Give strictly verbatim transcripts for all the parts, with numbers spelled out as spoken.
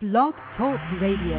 Blog Talk Radio.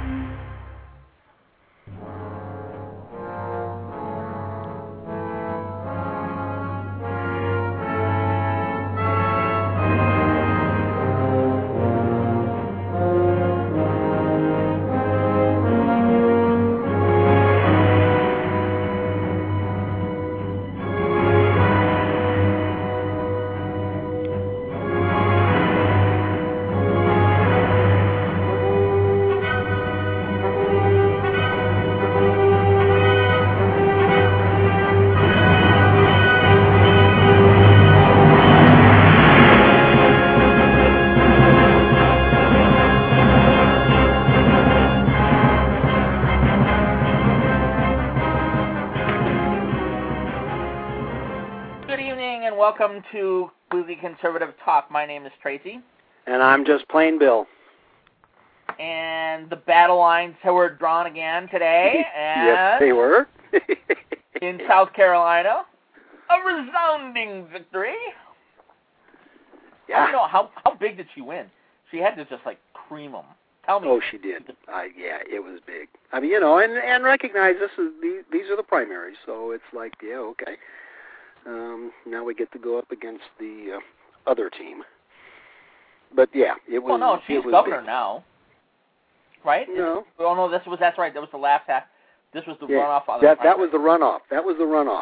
Welcome to Completely Conservative Talk. My name is Tracy. And I'm just plain Bill. And the battle lines were drawn again today. And yes, they were. in South Carolina, a resounding victory. Yeah. I don't know, how, how big did she win? She had to just, like, cream them. Tell me. Oh, she did. Uh, yeah, it was big. I mean, you know, and, and recognize this is these, these are the primaries, so it's like, yeah, okay. Um, now we get to go up against the uh, other team. But yeah, it was. Well, no, she's governor big. now, right? No. Is, oh no, this was that's right. That was the last half. This was the yeah, runoff. On that the that was the runoff. That was the runoff.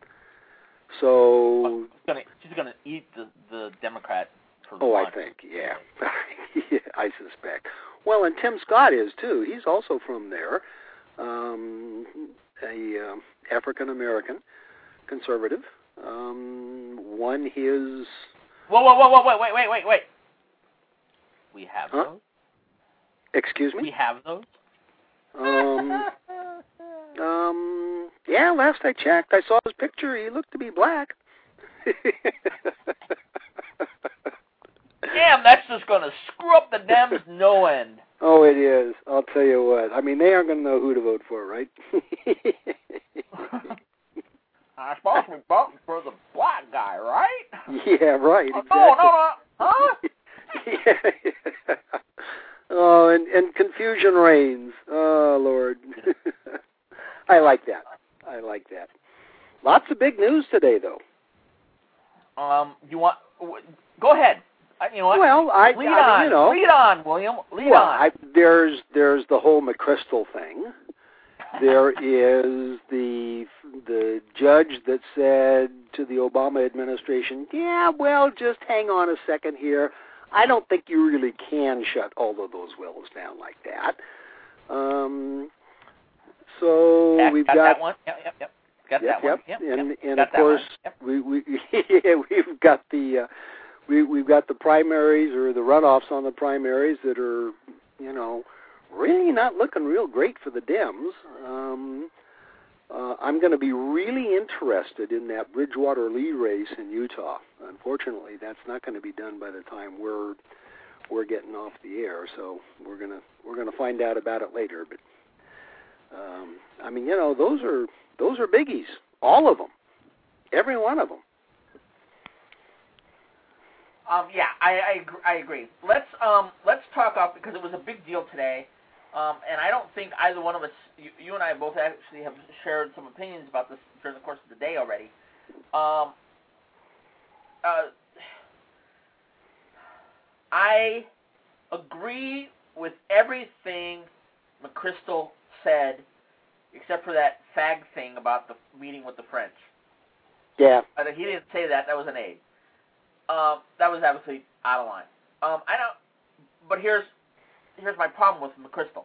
So. Oh, she's gonna she's gonna eat the the Democrat. For the oh, lunch. I think yeah. yeah, I suspect. Well, and Tim Scott is too. He's also from there. Um, a um, African American conservative. Um, won his. Whoa, whoa, whoa, whoa, wait, wait, wait, wait, wait. We have huh? those. Excuse me. We have those. Um. um. Yeah. Last I checked, I saw his picture. He looked to be black. Damn, that's just gonna screw up the Dems no end. Oh, it is. I'll tell you what. I mean, they aren't gonna know who to vote for, right? I'm supposed to be voting for the black guy, right? Yeah, right. Oh, exactly. no, no, no. Huh? yeah, yeah. Oh, and, and confusion reigns. Oh, Lord. I like that. I like that. Lots of big news today, though. Um, you want? Go ahead. I, you know what? Well, I, lead I on. mean, you know, lead on, William. Lead well, on. I, there's there's the whole McChrystal thing. There is the the judge that said to the Obama administration, yeah, well, just hang on a second here. I don't think you really can shut all of those wills down like that. Um, so yeah, we've got, got that one. Yep, yep, yep. Got yep, that one. Yep. Yep, and yep. and got of course yep. we we yeah, we've got the uh, we we've got the primaries or the runoffs on the primaries that are, you know, really not looking real great for the Dems. Um, uh, I'm going to be really interested in that Bridgewater-Lee race in Utah. Unfortunately, that's not going to be done by the time we're we're getting off the air. So we're gonna we're gonna find out about it later. But um, I mean, you know, those are those are biggies, all of them, every one of them. Um, yeah, I I agree, I agree. Let's um let's talk off because it was a big deal today, um, and I don't think either one of us, you, you and I both actually have shared some opinions about this during the course of the day already. Um, uh, I agree with everything McChrystal said, except for that fag thing about the meeting with the French. Yeah. Uh, he didn't say that. That was an aide. Um, that was obviously out of line. Um, I don't. But here's here's my problem with McChrystal.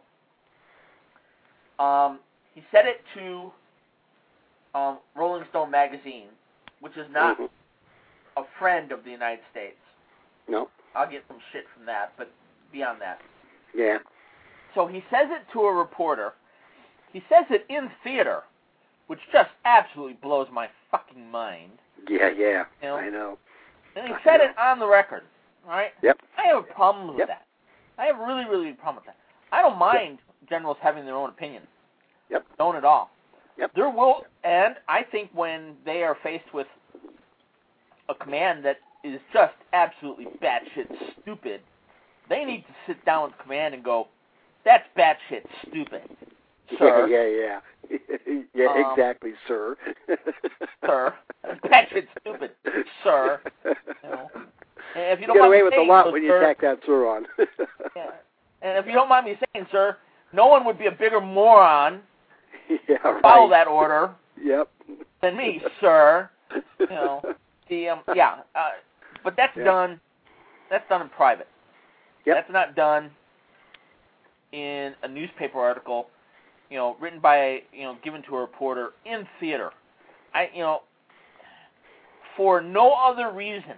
Um, he said it to um, Rolling Stone magazine, which is not mm-hmm. a friend of the United States. No. I'll get some shit from that, but beyond that. Yeah. So he says it to a reporter. He says it in theater, which just absolutely blows my fucking mind. Yeah, yeah. You know? I know. And he said it on the record, all right? Yep. I have a problem with yep. that. I have really, really a problem with that. I don't mind yep. generals having their own opinions. Yep. Don't at all. Yep. There will, and I think when they are faced with a command that is just absolutely batshit stupid, they need to sit down with command and go, that's batshit stupid, sir. Yeah, yeah, yeah. yeah, Um, exactly, sir. Sir. Batshit stupid, sir. You know. And if you don't get mind away me with saying a lot so, when sir, you tack that sir on. yeah. And if you don't mind me saying, sir, no one would be a bigger moron yeah, to right. follow that order Yep. than me, sir. You know. The um, yeah, uh, but that's yeah. done. That's done in private. Yep. That's not done in a newspaper article, you know, written by, you know, given to a reporter in theater. I, you know, for no other reason,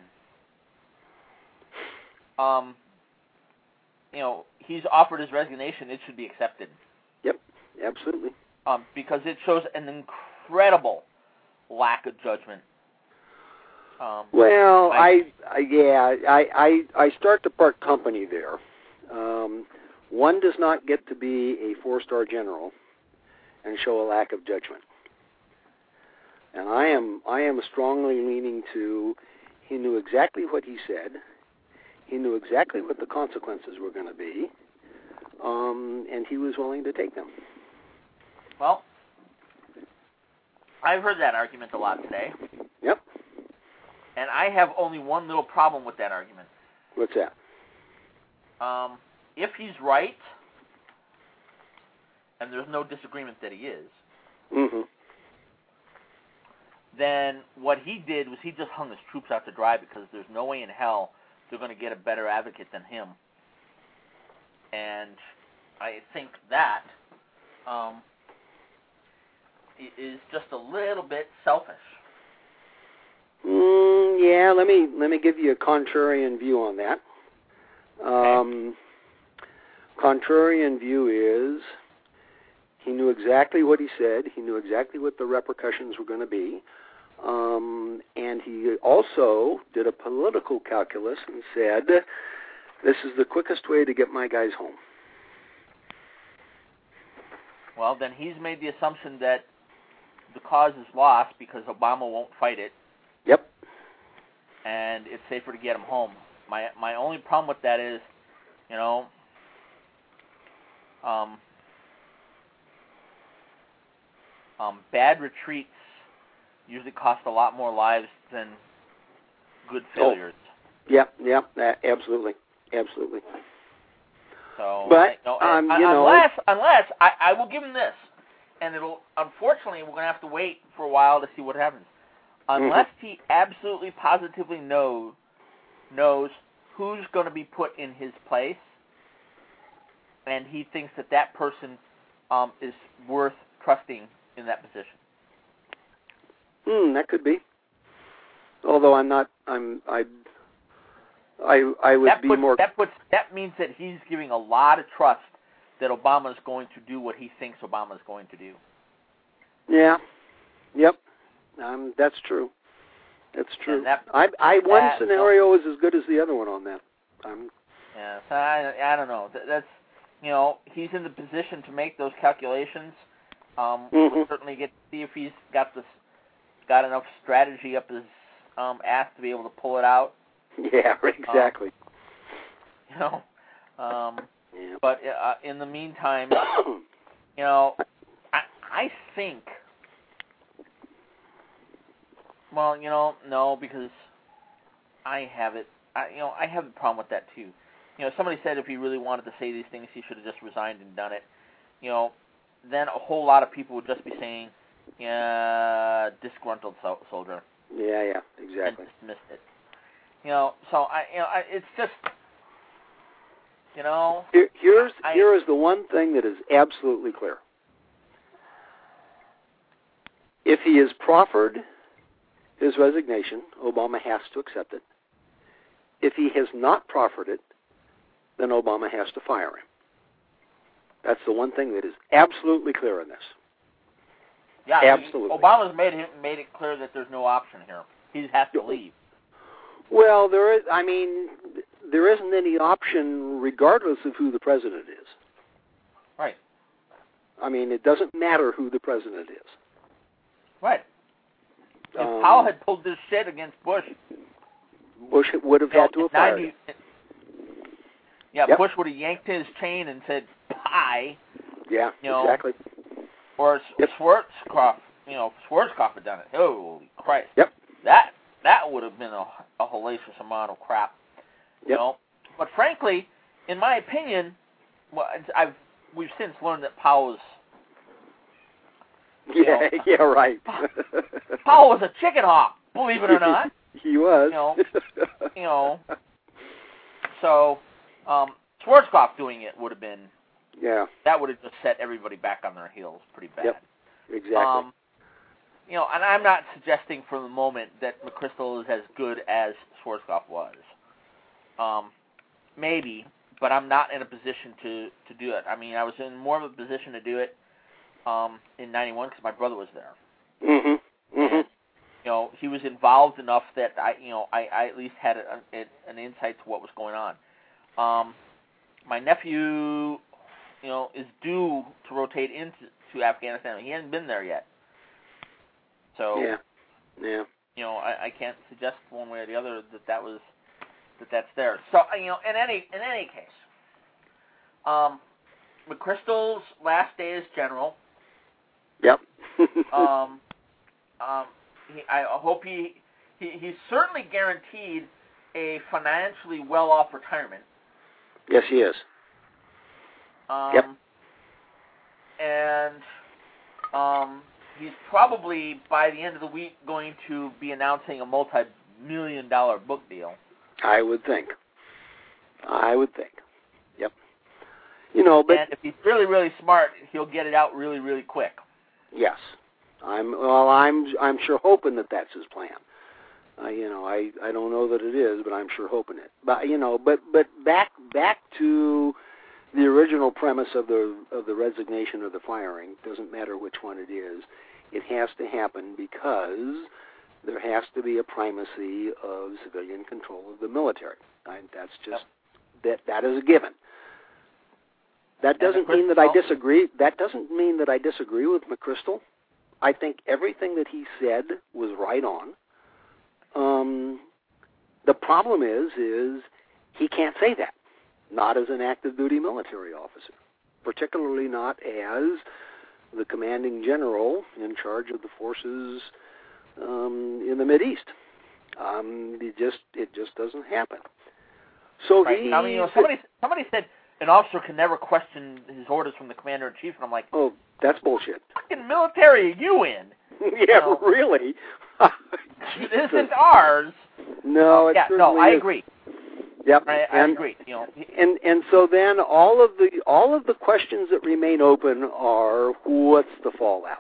um, you know, he's offered his resignation. It should be accepted. Yep. Absolutely. Um, because it shows an incredible lack of judgment. Um, well, I, I, I yeah, I, I, I start to part company there. Um, one does not get to be a four-star general and show a lack of judgment. And I am, I am strongly leaning to. He knew exactly what he said. He knew exactly what the consequences were going to be, um, and he was willing to take them. Well, I've heard that argument a lot today. Yep. And I have only one little problem with that argument. What's that? Um, if he's right, and there's no disagreement that he is, Mm-hmm. then what he did was he just hung his troops out to dry because there's no way in hell they're going to get a better advocate than him. And I think that um, is just a little bit selfish. Mm, yeah, let me let me give you a contrarian view on that. Um, okay. Contrarian view is he knew exactly what he said. He knew exactly what the repercussions were going to be. Um, and he also did a political calculus and said, this is the quickest way to get my guys home. Well, then he's made the assumption that the cause is lost because Obama won't fight it. Yep. And it's safer to get him home. My my only problem with that is, you know, um, um, bad retreats usually cost a lot more lives than good failures. Oh. Yep, yep, absolutely, absolutely. So, but I, no, um, I, you know, unless unless I, I will give him this, and it'll unfortunately we're gonna have to wait for a while to see what happens. Unless mm-hmm. he absolutely positively knows knows who's going to be put in his place, and he thinks that that person um, is worth trusting in that position. Hmm, that could be. Although I'm not, I'm, I, I, I would that be puts, more. That puts that means that he's giving a lot of trust that Obama is going to do what he thinks Obama is going to do. Yeah. Yep. Um, that's true. That's true. That, I, I one that, scenario is as good as the other one on that. Um, yeah, so I, I don't know. That, that's, you know, he's in the position to make those calculations. Um, mm-hmm. We'll certainly get to see if he's got this, got enough strategy up his um, ass to be able to pull it out. Yeah, exactly. Um, you know, um, yeah. but uh, in the meantime, you know, I, I think. Well, you know, no, because I have it. I, you know, I have a problem with that too. You know, somebody said if he really wanted to say these things, he should have just resigned and done it. You know, then a whole lot of people would just be saying, "Yeah, disgruntled so- soldier." Yeah, yeah, exactly. And dismissed it. You know, so I, you know, I, it's just, you know. Here, here's I, here is the one thing that is absolutely clear. If he is proffered his resignation, Obama has to accept it. If he has not proffered it, then Obama has to fire him. That's the one thing that is absolutely clear in this. Yeah, absolutely. Obama's made it made it clear that there's no option here. He has to leave. Well, there is. I mean, there isn't any option, regardless of who the president is. Right. I mean, it doesn't matter who the president is. Right. If um, Powell had pulled this shit against Bush, Bush would have had to have fired him. Yeah, yep. Bush would have yanked his chain and said, "Pie." Yeah, you know, exactly. Or yep. Schwarzkopf, you know, Schwarzkopf had done it. Holy Christ. Yep. That that would have been a, a hellacious amount of crap. You yep. know, but frankly, in my opinion, well, I've we've since learned that Powell was. Yeah, know, yeah, right. Powell was a chicken hawk, believe it or not. He was. You know, you know. So, um, Schwarzkopf doing it would have been. Yeah. That would have just set everybody back on their heels pretty bad. Yep. Exactly. Um, you know, and I'm not suggesting for the moment that McChrystal is as good as Schwarzkopf was. Um, maybe, but I'm not in a position to, to do it. I mean, I was in more of a position to do it um, in ninety-one because my brother was there. Mm-hmm. Mm-hmm. And, you know, he was involved enough that I, you know, I, I at least had a, a, an insight to what was going on. Um, my nephew, you know, is due to rotate into to Afghanistan. He hasn't been there yet. So, yeah, yeah. you know, I, I can't suggest one way or the other that that was that that's there. So, you know, in any in any case, um, McChrystal's last day as general. Yep. um, um, he, I hope he, he he's certainly guaranteed a financially well-off retirement. Yes, he is. Um, yep. And um, he's probably, by the end of the week, going to be announcing a multi-million dollar book deal. I would think. I would think. Yep. You know, but and if he's really, really smart, he'll get it out really, really quick. Yes. I'm well. I'm I'm sure hoping that that's his plan. Uh, you know, I, I don't know that it is, but I'm sure hoping it. But you know, but but back back to the original premise of the of the resignation or the firing. Doesn't matter which one it is. It has to happen because there has to be a primacy of civilian control of the military. I, that's just that that is a given. That doesn't mean that I disagree. That doesn't mean that I disagree with McChrystal. I think everything that he said was right on. Um, the problem is, is he can't say that. Not as an active duty military officer, particularly not as the commanding general in charge of the forces um, in the Mideast. Um, it just it just doesn't happen. So right. he, I mean, you know, somebody somebody said an officer can never question his orders from the commander in chief, and I'm like, oh, that's bullshit. Fucking military, are you in? Yeah, you know? Really. This isn't ours. No, it yeah, no, I is. agree. Yep, I, I and, agree. You know, and and so then all of the all of the questions that remain open are what's the fallout,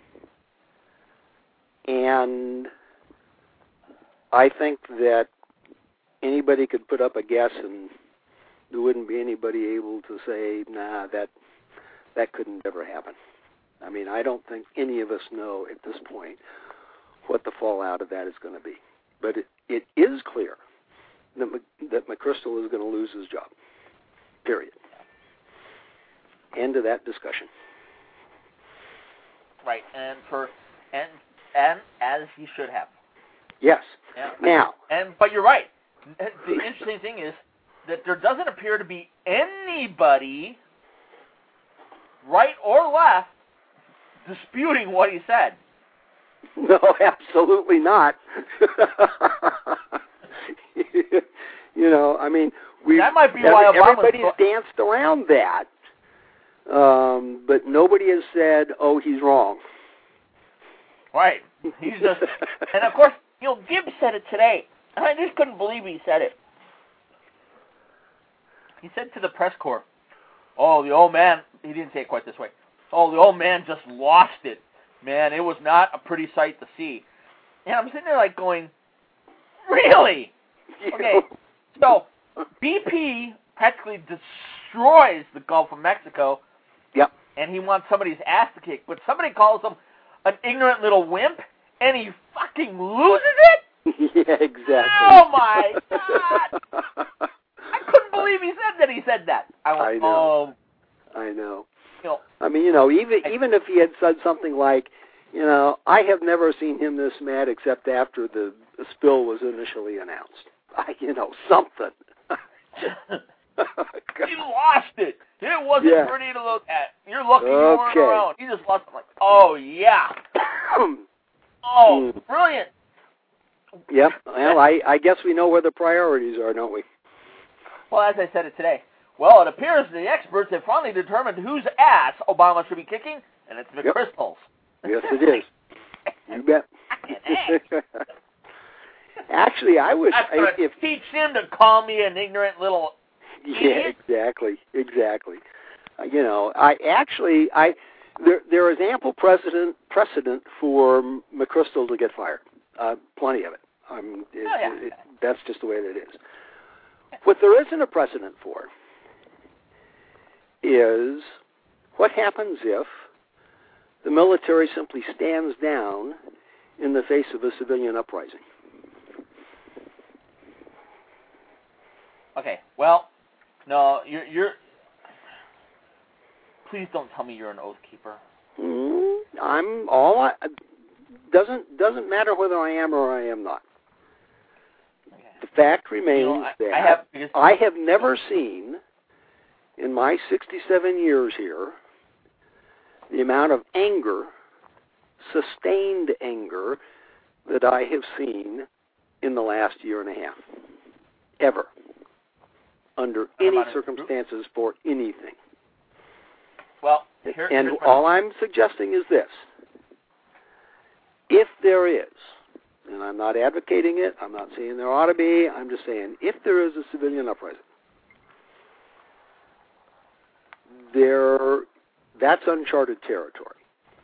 and I think that anybody could put up a guess, and there wouldn't be anybody able to say, nah, that that couldn't ever happen. I mean, I don't think any of us know at this point what the fallout of that is going to be, but it, it is clear that, that McChrystal is going to lose his job, period. End of that discussion. Right, and for and and as he should have. Yes. Yeah. Now. And but you're right. The interesting thing is that there doesn't appear to be anybody, right or left, disputing what he said. No, absolutely not. You know, I mean, we that might be every, why Obama's everybody's go- danced around that, um, but nobody has said, "Oh, he's wrong." Right. He's just, and of course, you know, Gibbs said it today, and I just couldn't believe he said it. He said to the press corps, "Oh, the old man," he didn't say it quite this way, "Oh, the old man just lost it. Man, it was not a pretty sight to see." And I'm sitting there like going, really? Okay, so B P practically destroys the Gulf of Mexico. Yep. And he wants somebody's ass to kick, but somebody calls him an ignorant little wimp, and he fucking loses it? Yeah, exactly. Oh, my God. I couldn't believe he said that he said that. I, went, I know. Oh. I know. You know. I mean, you know, even even if he had said something like, you know, I have never seen him this mad except after the, the spill was initially announced. I, you know, something. You lost it. It wasn't Yeah. pretty to look at. You're lucky you Okay. weren't around. You just lost it. Like, oh, yeah. Oh, Mm. brilliant. Yep. Well, I, I guess we know where the priorities are, don't we? Well, as I said it today, well, it appears the experts have finally determined whose ass Obama should be kicking, and it's McChrystal's. Yes, it is. You bet. Actually, I would. That's going to if, teach him to call me an ignorant little Yeah, idiot. exactly, exactly. Uh, you know, I actually, I there there is ample precedent precedent for McChrystal to get fired. Uh, plenty of it. Um, it, Oh, yeah. it, it, that's just the way that it is. What there isn't a precedent for is what happens if the military simply stands down in the face of a civilian uprising. Okay, well, no, you're, you're, please don't tell me you're an oath keeper. Mm, I'm all I, doesn't doesn't matter whether I am or I am not. Okay. The fact remains You know, I, that I have, because, I have never seen in my sixty-seven years here the amount of anger, sustained anger, that I have seen in the last year and a half, ever, under any circumstances for anything. Well, here, and here's all I'm suggesting is this. If there is, and I'm not advocating it, I'm not saying there ought to be, I'm just saying if there is a civilian uprising, there, that's uncharted territory.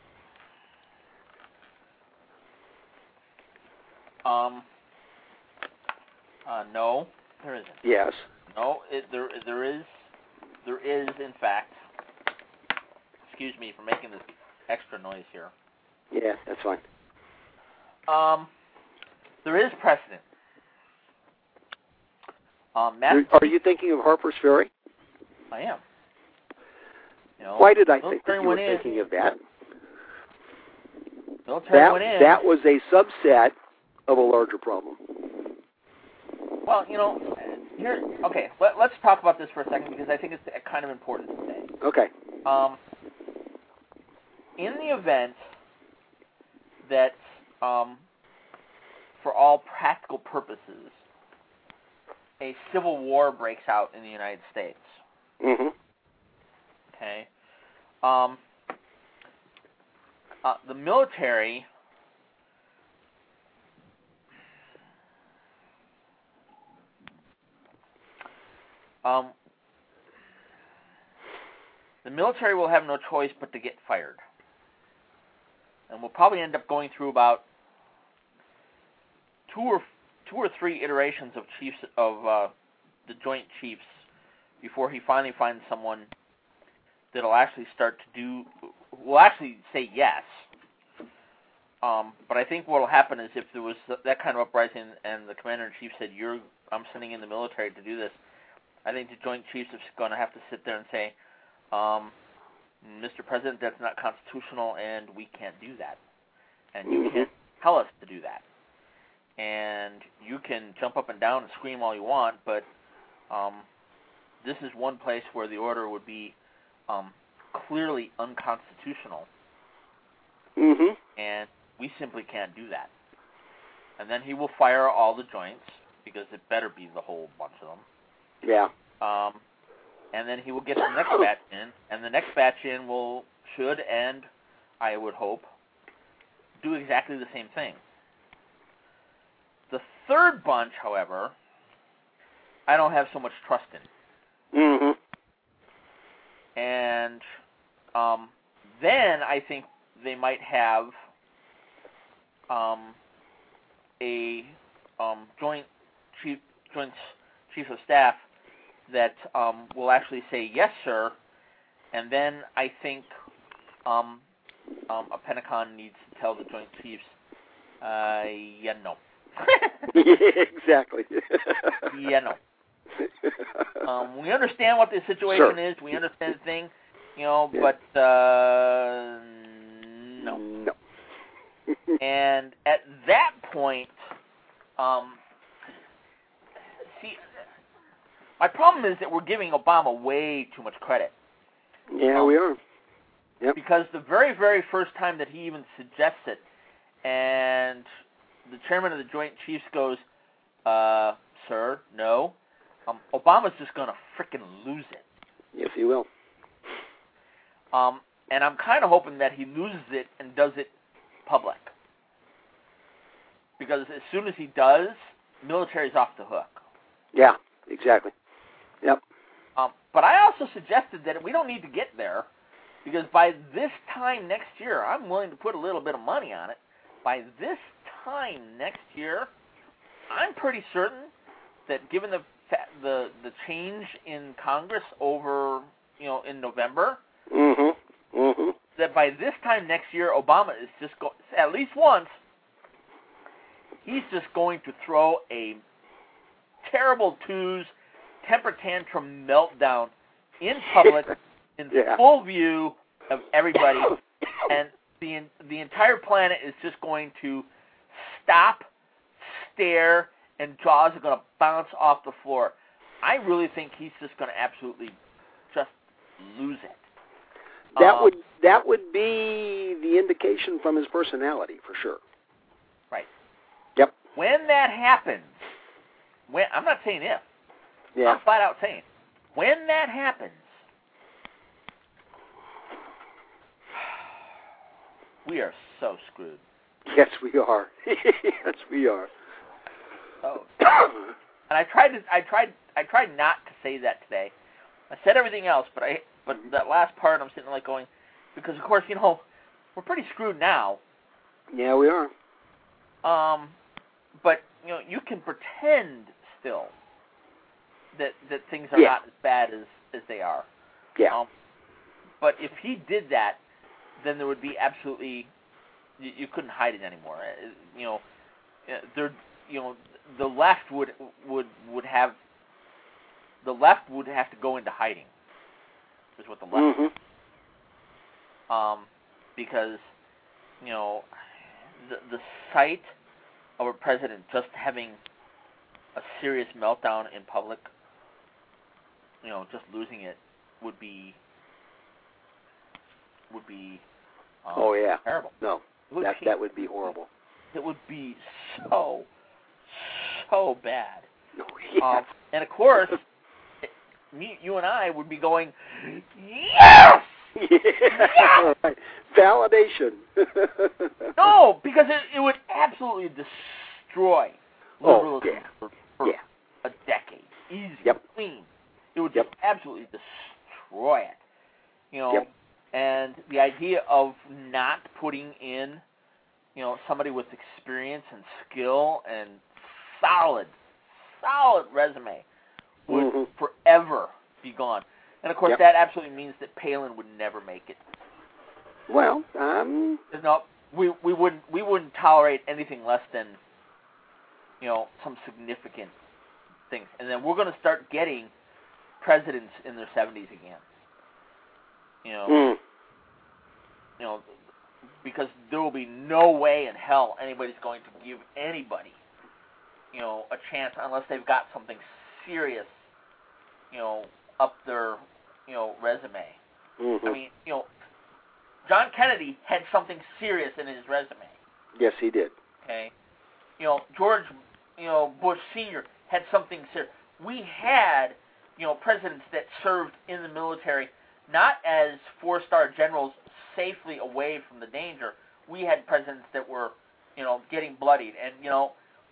Um, uh, no, there isn't. Yes. No, it, there, there is, there is, in fact, excuse me for making this extra noise here. Yeah, that's fine. Um, there is precedent. Um, Are you thinking of Harper's Ferry? I am. You know, Why did I think that you were in, thinking of that? Military that, went in. That was a subset of a larger problem. Well, you know, here, okay, let, let's talk about this for a second because I think it's kind of important to say. Okay. Um, in the event that, um, for all practical purposes, a civil war breaks out in the United States. Mm-hmm. Okay. Um, uh, the military um, the military will have no choice but to get fired. And we'll probably end up going through about two or two or three iterations of chiefs of uh, the Joint Chiefs before he finally finds someone that'll actually start to do, will actually say yes. Um, but I think what will happen is if there was that kind of uprising and the Commander-in-Chief said, "You're, I'm sending in the military to do this," I think the Joint Chiefs are going to have to sit there and say, um, "Mister President, that's not constitutional, and we can't do that. And you mm-hmm. can't tell us to do that. And you can jump up and down and scream all you want, but um, this is one place where the order would be um, clearly unconstitutional, mm-hmm. and we simply can't do that." And then he will fire all the joints, because it better be the whole bunch of them. Yeah. Um, and then he will get the next batch in, and the next batch in will, should, and I would hope, do exactly the same thing. The third bunch, however, I don't have so much trust in. Mm-hmm. And um, then I think they might have um, a um, joint chief, joint chief of staff that um, will actually say yes, sir. And then I think um, um, a Pentagon needs to tell the Joint Chiefs, uh, yeah, no. Exactly. Yeah, no. Um, we understand what the situation sure. is. We understand the thing, you know, yeah. but uh, no. No. And at that point, um, see, My problem is that we're giving Obama way too much credit. Yeah, um, we are. Yep. Because the very, very first time that he even suggests it, and the chairman of the Joint Chiefs goes, uh, sir, no, um, Obama's just going to frickin' lose it. Yes, he will. Um, and I'm kind of hoping that he loses it and does it public. Because as soon as he does, military's off the hook. Yeah, exactly. Yep. Um, but I also suggested that we don't need to get there, because by this time next year, I'm willing to put a little bit of money on it. By this time next year, I'm pretty certain that given the the the change in Congress over, you know, in November, mm-hmm. Mm-hmm. that by this time next year, Obama is just go at least once, he's just going to throw a terrible twos, temper tantrum meltdown in public, in yeah. full view of everybody, and the the entire planet is just going to stop, stare, and jaws are going to bounce off the floor. I really think he's just going to absolutely just lose it. That um, would that would be the indication from his personality, for sure. Right. Yep. When that happens, when I'm not saying if, yeah. I'm flat out saying, when that happens, we are so screwed. Yes, we are. yes, we are. Oh. And I tried to, I tried, I tried not to say that today. I said everything else, but I, but that last part, I'm sitting there like going, because of course, you know, we're pretty screwed now. Yeah, we are. Um, but you know, you can pretend still that that things are yeah. not as bad as as they are. Yeah. Um, but if he did that, then there would be absolutely, you, you couldn't hide it anymore. Uh, You know, uh, there, you know, the left would would would have, the left would have to go into hiding. Is what the left. Mm-hmm. Um, because, you know, the the sight of a president just having a serious meltdown in public, you know, just losing it would be would be um, oh yeah, terrible. No, that be, that would be horrible. It would be so so bad. Oh, yeah. Um, and of course, it, me, you and I would be going, yes. Yeah. Yes! Right. Validation. No, because it, it would absolutely destroy oh, liberalism yeah. for, for yeah. a decade. Easy, yep. clean. It would yep. just absolutely destroy it. You know, yep. and the idea of not putting in, you know, somebody with experience and skill and solid, solid resume would mm-hmm. forever be gone. And, of course, yep. that absolutely means that Palin would never make it. Well, um... No, we, we, wouldn't, we wouldn't tolerate anything less than, you know, some significant things. And then we're going to start getting presidents in their seventies again. You know, mm. you know, because there will be no way in hell anybody's going to give anybody, you know, a chance unless they've got something serious, you know, up their, you know, resume. Mm-hmm. I mean, you know, John Kennedy had something serious in his resume. Yes, he did. Okay, you know, George, you know, Bush Senior had something serious. We had, you know, presidents that served in the military, not as four-star generals safely away from the danger. We had presidents that were, you know, getting bloodied, and you know,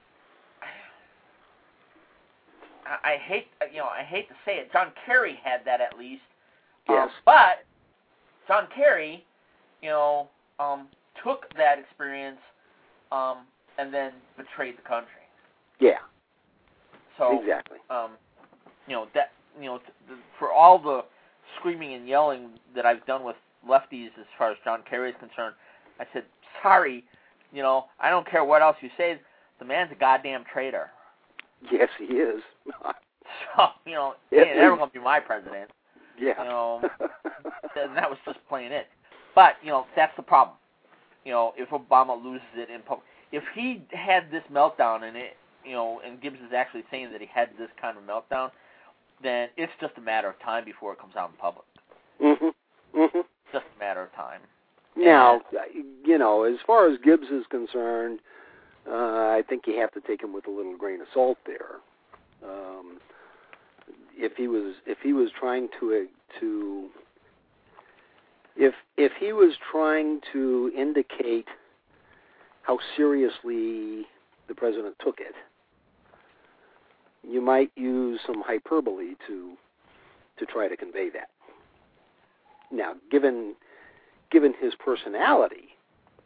I, I hate, you know, I hate to say it. John Kerry had that at least. Yes. Um, but John Kerry, you know, um, took that experience um, and then betrayed the country. Yeah. So exactly. Um, you know that, you know, th- for all the screaming and yelling that I've done with lefties as far as John Kerry is concerned, I said, sorry, you know, I don't care what else you say. The man's a goddamn traitor. Yes, he is. So, you know, he yes, ain't ever going to be my president. Yeah. You know, and that was just plain it. But, you know, that's the problem. You know, if Obama loses it in public. If he had this meltdown and it, you know, and Gibbs is actually saying that he had this kind of meltdown, then it's just a matter of time before it comes out in public. Mhm. Mhm. It's just a matter of time. Now, you know, as far as Gibbs is concerned, uh, I think you have to take him with a little grain of salt there. Um, if he was, if he was trying to to if if he was trying to indicate how seriously the president took it, you might use some hyperbole to to try to convey that. Now, given given his personality,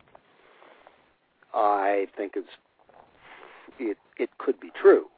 I think it's it it could be true.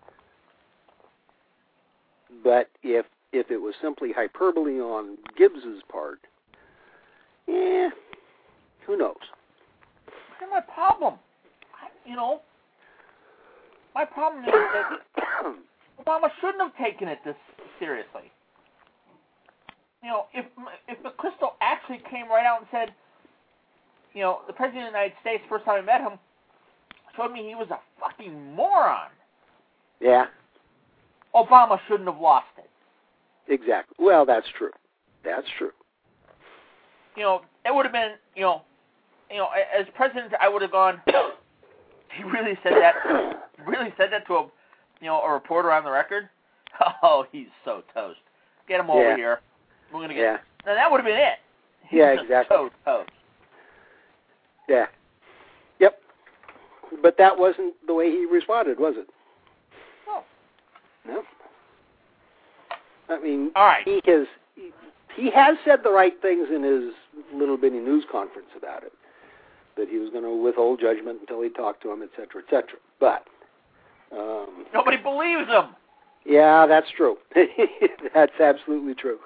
But if if it was simply hyperbole on Gibbs's part, eh, who knows? Here's my problem. I, you know, my problem is that Obama shouldn't have taken it this seriously. You know, if if McChrystal actually came right out and said, you know, the President of the United States, first time I met him, showed me he was a fucking moron. Yeah. Obama shouldn't have lost it. Exactly. Well, that's true. That's true. You know, it would have been, you know, you know, as president, I would have gone, he really said that, really said that to a, you know, a reporter on the record? Oh, he's so toast. Get him over yeah. here. We're going to get, yeah. now that would have been it. He's yeah, just exactly. so toast. Yeah. Yep. But that wasn't the way he responded, was it? No. No. I mean, All right. he has he has said the right things in his little bitty news conference about it, that he was going to withhold judgment until he talked to him, et cetera, et cetera. But um, nobody believes him. Yeah, that's true. That's absolutely true.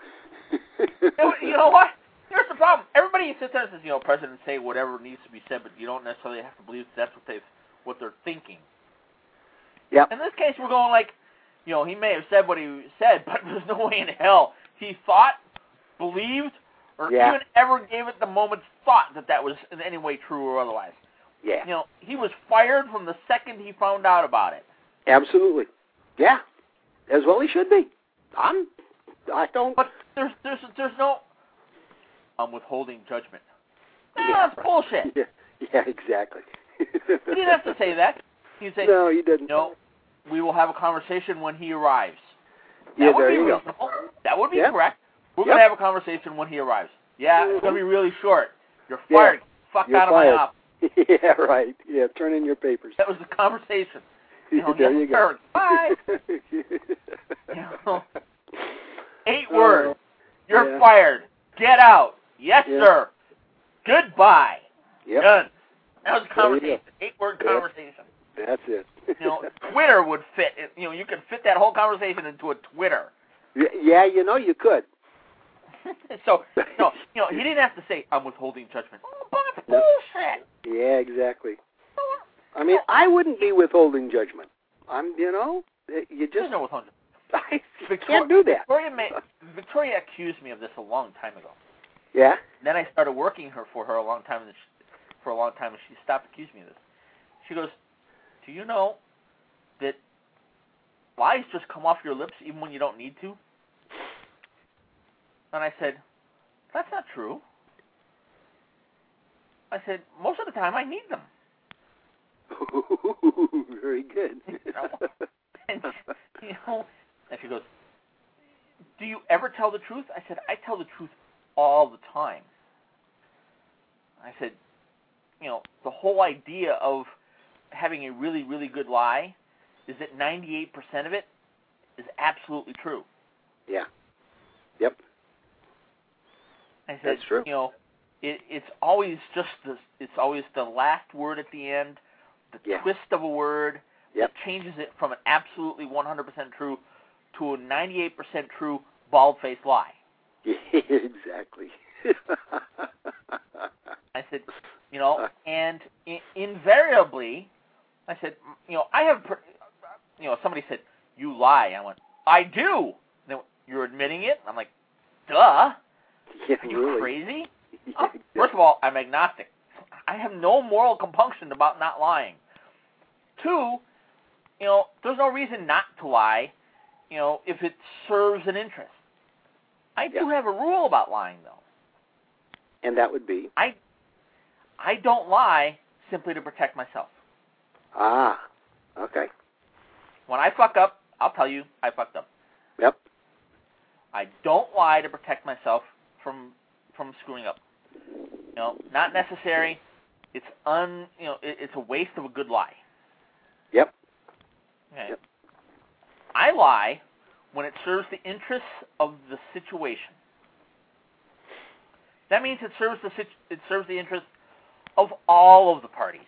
You know what? Here's the problem. Everybody sits there and says, you know, presidents say whatever needs to be said, but you don't necessarily have to believe that's what they've what they're thinking. Yeah. In this case, we're going like, you know, he may have said what he said, but there's no way in hell he thought, believed, or yeah. even ever gave it the moment's thought that that was in any way true or otherwise. Yeah. You know, he was fired from the second he found out about it. Absolutely. Yeah. As well he should be. I'm, I don't... But there's there's there's no... I'm withholding judgment. Eh, yeah, that's bullshit. Yeah, yeah, exactly. He didn't have to say that. He'd say, no, he didn't. No, we will have a conversation when he arrives. That yeah, would there be you reasonable. go. That would be yep. correct. We're yep. going to have a conversation when he arrives. Yeah, mm-hmm. it's going to be really short. You're fired. Yeah. Fuck You're out fired. of my office. Yeah, right. Yeah, turn in your papers. That was the conversation. You know, there yes, you go. sir. Bye. You know, eight uh, words. You're yeah. fired. Get out. Yes, yeah. sir. Goodbye. Yep. Done. That was a conversation. You Eight-word yep. conversation. That's it. You know, Twitter would fit. You know, you could fit that whole conversation into a Twitter. Yeah, you know, you could. So, no, you know, he didn't have to say, I'm withholding judgment. Oh, that's bullshit. Yeah, exactly. I mean, I wouldn't be withholding judgment. I'm, you know, you just... There's no withholding. I Victoria, can't do that. Victoria, may, Victoria accused me of this a long time ago. Yeah? And then I started working her for her a long time, and she, for a long time, and she stopped accusing me of this. She goes, do you know that lies just come off your lips even when you don't need to? And I said, that's not true. I said, most of the time I need them. Ooh, very good. You know, and, you know, and she goes, do you ever tell the truth? I said, I tell the truth all the time. I said, you know, the whole idea of having a really, really good lie is that ninety-eight percent of it is absolutely true. Yeah. Yep. I said, That's true. You know, it, it's always just the, it's always the last word at the end, the yeah. twist of a word yep. that changes it from an absolutely one hundred percent true to a ninety-eight percent true bald-faced lie. Exactly. I said, you know, and I- invariably, I said, you know, I have, you know, somebody said, you lie. I went, I do. And they went, you're admitting it? I'm like, duh. Yeah, Are you really? crazy? Yeah, Oh, first of all, I'm agnostic. I have no moral compunction about not lying. Two, you know, there's no reason not to lie you know, if it serves an interest. I do Yeah. have a rule about lying, though. And that would be? I I don't lie simply to protect myself. Ah, okay. When I fuck up, I'll tell you I fucked up. Yep. I don't lie to protect myself from from screwing up. You know, not necessary. It's un you know, it, it's a waste of a good lie. Yep. Okay. Yep. I lie when it serves the interests of the situation. That means it serves the it serves the interests of all of the parties.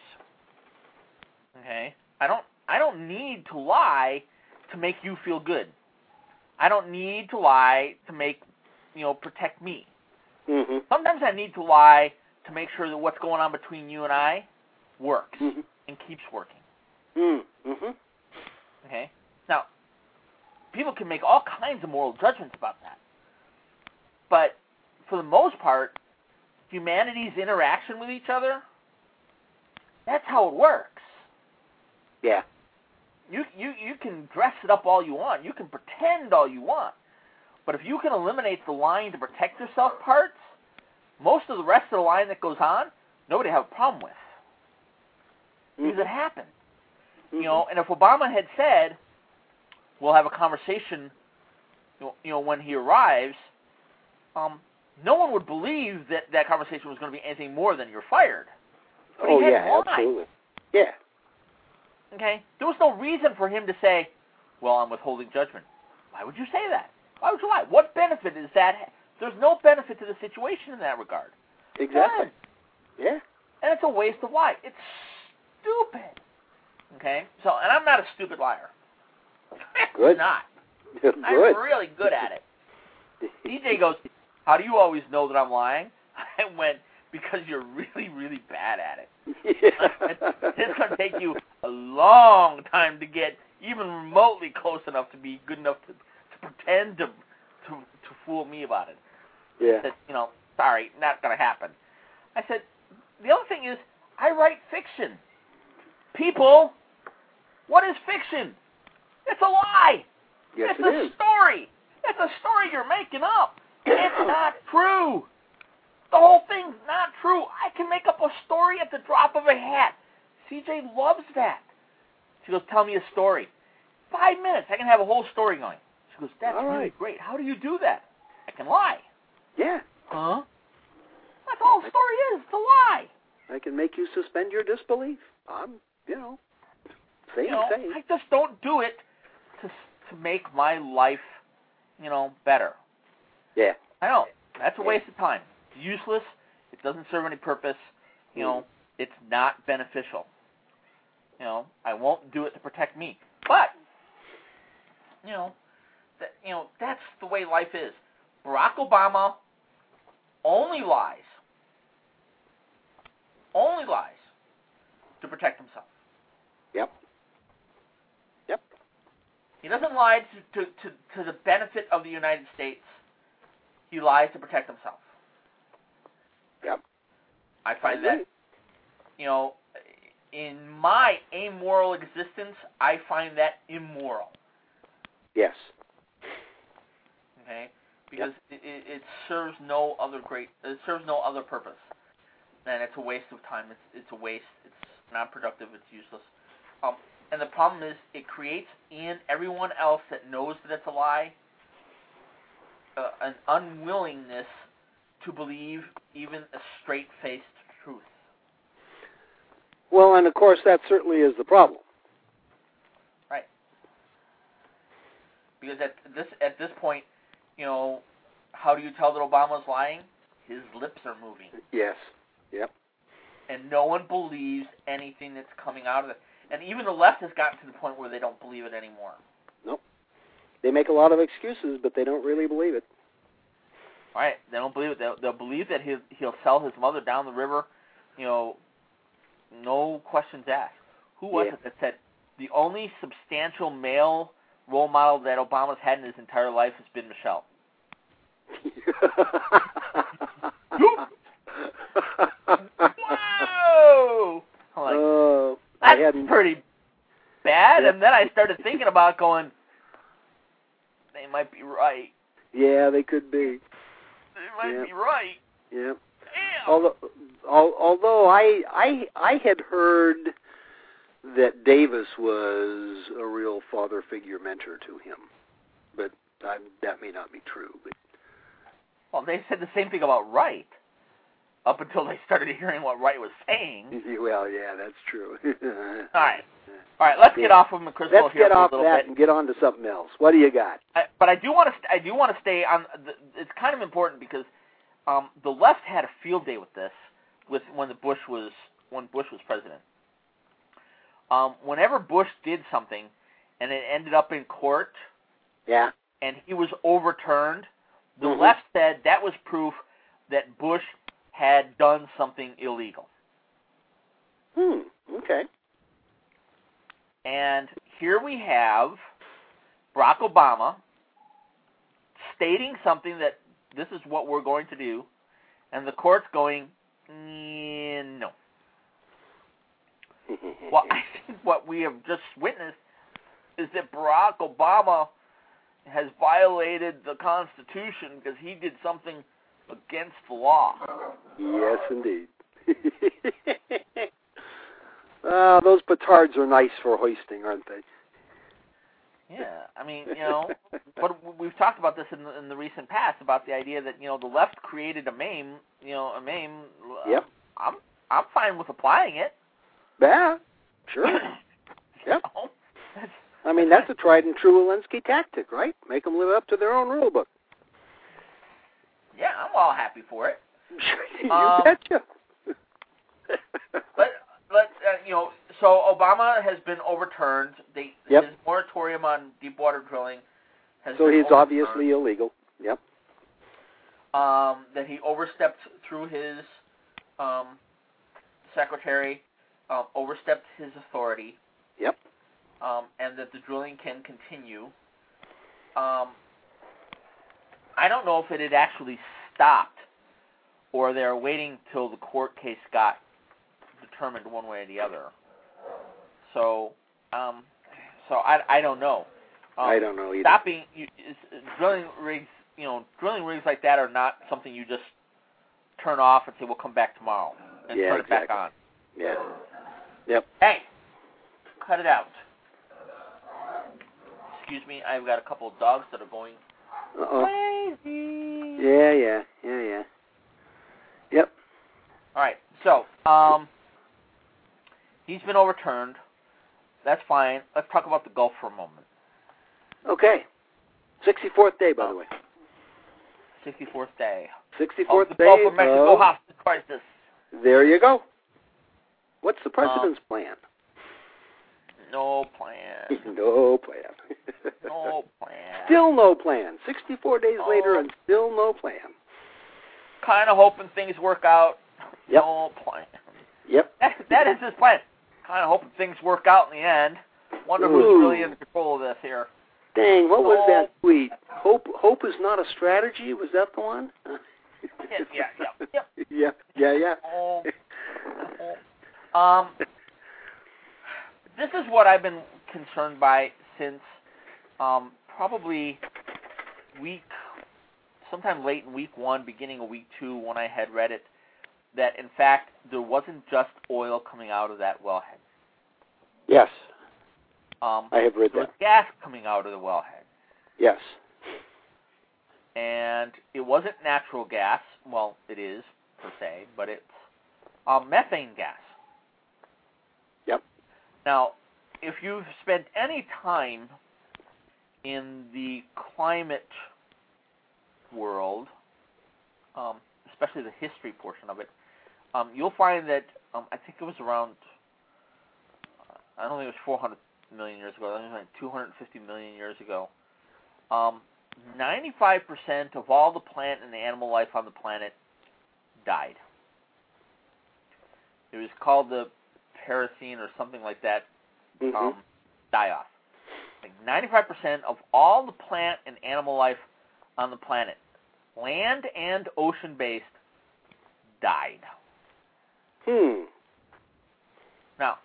Okay? I don't I don't need to lie to make you feel good. I don't need to lie to make, you know, protect me. Mm-hmm. Sometimes I need to lie to make sure that what's going on between you and I works Mm-hmm. and keeps working. Mm-hmm. Okay? Now, people can make all kinds of moral judgments about that. But for the most part, humanity's interaction with each other, that's how it works. Yeah. You, you, you can dress it up all you want. You can pretend all you want. But if you can eliminate the lying to protect yourself parts, most of the rest of the lying that goes on, nobody have a problem with. Because Mm-hmm. it happened. Mm-hmm. You know, and if Obama had said, we'll have a conversation, you know, you know when he arrives, um, no one would believe that that conversation was going to be anything more than you're fired. But Oh, he had yeah, lied. absolutely. Yeah. Okay? There was no reason for him to say, well, I'm withholding judgment. Why would you say that? Why would you lie? What benefit is that? There's no benefit to the situation in that regard. Exactly. None. Yeah. And it's a waste of lie. It's stupid. Okay? So, and I'm not a stupid liar. Good. I'm not. Good. I'm really good at it. D J goes, how do you always know that I'm lying? I went, because you're really, really bad at it. Yeah. It's going to take you a long time to get even remotely close enough to be good enough to, to pretend to, to to fool me about it. Yeah. I said, you know, sorry, not going to happen. I said, the other thing is, I write fiction. People, what is fiction? It's a lie. Yes, it's it a is. story. It's a story you're making up. It's not true. The whole thing's not true. I can make up a story at the drop of a hat. C J loves that. She goes, tell me a story. Five minutes. I can have a whole story going. She goes, that's All really right. great. How do you do that? I can lie. Yeah. Huh? That's all a story is. It's a lie. I can make you suspend your disbelief. I'm, you know, same You know, thing. I just don't do it to to make my life, you know, better. Yeah. I know. That's a waste of time. It's useless. It doesn't serve any purpose. You know, it's not beneficial. You know, I won't do it to protect me. But, you know, that, you know, that's the way life is. Barack Obama only lies. Only lies to protect himself. Yep. Yep. He doesn't lie to, to, to, to the benefit of the United States. He lies to protect himself. Yep. I find that, you know, in my amoral existence, I find that immoral. Yes. Okay, because yep. it, it serves no other great, it serves no other purpose, and it's a waste of time. It's it's a waste. It's not productive. It's useless. Um, and the problem is, it creates in everyone else that knows that it's a lie uh, an unwillingness to believe even a straight-faced truth. Well, and of course, that certainly is the problem. Right. Because at this at this point, you know, how do you tell that Obama's lying? His lips are moving. Yes. Yep. And no one believes anything that's coming out of it. And even the left has gotten to the point where they don't believe it anymore. Nope. They make a lot of excuses, but they don't really believe it. All right. They don't believe it. They'll, they'll believe that he'll, he'll sell his mother down the river, you know, no questions asked. Who was yeah. it that said the only substantial male role model that Obama's had in his entire life has been Michelle? Whoa! I'm like, uh, that's I hadn't... pretty bad. Yeah. And then I started thinking about going, might be right. Yeah, they could be. They might yeah. be right. Yeah. Damn. Although, al- although I, I, I had heard that Davis was a real father figure mentor to him, but I, that may not be true. But well, they said the same thing about Wright up until they started hearing what Wright was saying. Well, yeah, that's true. All right. All right, let's yeah. get off of McChrystal Let's here get for off a little that bit. and get on to something else. What do you got? I, but I do want to. I do want to stay on. The, it's kind of important because um, the left had a field day with this, with when the Bush was when Bush was president. Um, whenever Bush did something, and it ended up in court, yeah, and he was overturned, the mm-hmm. left said that was proof that Bush had done something illegal. Hmm. Okay. And here we have Barack Obama stating something that this is what we're going to do, and the court's going, no. Well, I think what we have just witnessed is that Barack Obama has violated the Constitution because he did something against the law. Yes, indeed. Uh, those petards are nice for hoisting, aren't they? Yeah, I mean, you know, but we've talked about this in the, in the recent past about the idea that, you know, the left created a meme, you know, a meme. Yep. Uh, I'm I'm fine with applying it. Yeah, sure. Yep. You know, I mean, that's a tried and true Walensky tactic, right? Make them live up to their own rule book. Yeah, I'm all happy for it. you um, betcha. but but uh, you know, so Obama has been overturned. They, yep. His moratorium on deep water drilling has so been he's overturned. obviously illegal. Yep. Um, that he overstepped through his um, secretary, um, overstepped his authority. Yep. Um, and that the drilling can continue. Um, I don't know if it had actually stopped, or they're waiting till the court case got determined one way or the other. So, um, so I, I don't know. Um, I don't know either. Stopping you, is, drilling rigs, you know, drilling rigs like that are not something you just turn off and say we'll come back tomorrow and yeah, turn exactly. it back on. Yeah. Yep. Hey, cut it out. Excuse me, I've got a couple of dogs that are going Uh-oh. crazy. Yeah, yeah, yeah, yeah. Yep. All right, so um, he's been overturned. That's fine. Let's talk about the Gulf for a moment. Okay. sixty-fourth day, by oh. the way. sixty-fourth day. sixty-fourth of the day Gulf of Mexico of... hostage crisis. There you go. What's the president's um, plan? No plan. no plan. no plan. Still no plan. sixty-four days no. later and still no plan. Kind of hoping things work out. Yep. No plan. Yep. That, that is his plan. Kind of hoping things work out in the end. Wonder Ooh. who's really in control of this here. Dang, what no. was that tweet? Hope hope is not a strategy? Was that the one? yeah, yeah, yeah. Yep. Yeah, yeah, yeah. Oh. Um, this is what I've been concerned by since um, probably week, sometime late in week one, beginning of week two, when I had read it, that in fact there wasn't just oil coming out of that wellhead. Yes. Um, I have read there that. was gas coming out of the wellhead. Yes. And it wasn't natural gas. Well, it is, per se, but it's um, methane gas. Yep. Now, if you've spent any time in the climate world, um, especially the history portion of it, um, you'll find that um, I think it was around, uh, I don't think it was four hundred million years ago, I think it was like two hundred fifty million years ago, um, ninety-five percent of all the plant and animal life on the planet died. It was called the Paracene or something like that, mm-hmm. um, die-off. Like ninety-five percent of all the plant and animal life on the planet, land and ocean-based, died. Hmm. Now,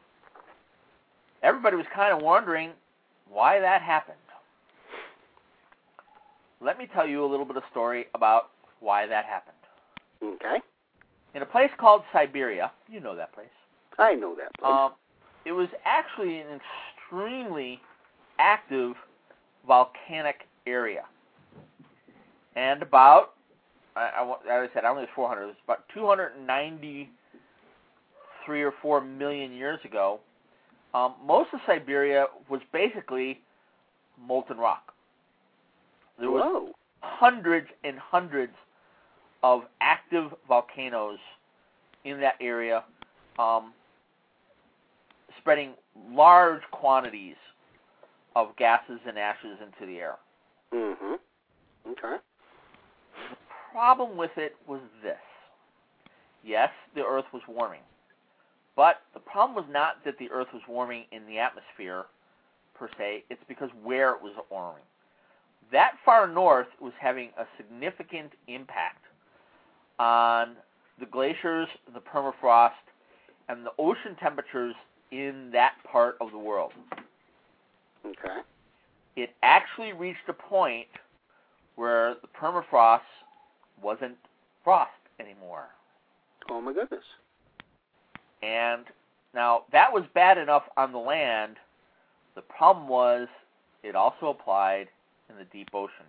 everybody was kind of wondering why that happened. let me tell you a little bit of story about why that happened. Okay. In a place called Siberia, you know that place. I know that place. Um, it was actually an extremely active volcanic area. And about, I, I, as I said, I only was four hundred, it was about two hundred ninety-three or four million years ago. Um, most of Siberia was basically molten rock. There was Whoa. hundreds and hundreds of active volcanoes in that area, um, spreading large quantities of gases and ashes into the air. Mm-hmm. Okay. The problem with it was this. Yes, the Earth was warming. But the problem was not that the Earth was warming in the atmosphere, per se. It's because where it was warming. That far north was having a significant impact on the glaciers, the permafrost, and the ocean temperatures in that part of the world. Okay. It actually reached a point where the permafrost wasn't frost anymore. Oh, my goodness. And now, that was bad enough on the land. The problem was it also applied in the deep ocean.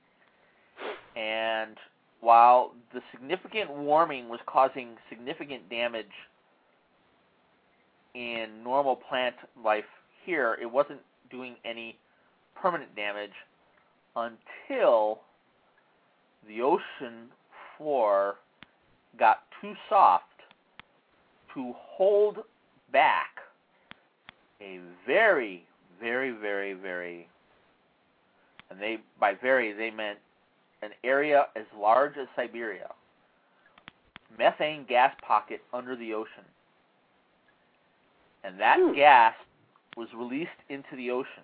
And while the significant warming was causing significant damage in normal plant life here, it wasn't doing any permanent damage until the ocean floor got too soft to hold back a very, very, very, very, and they by very they meant an area as large as Siberia, methane gas pocket under the ocean. And that hmm. gas was released into the ocean,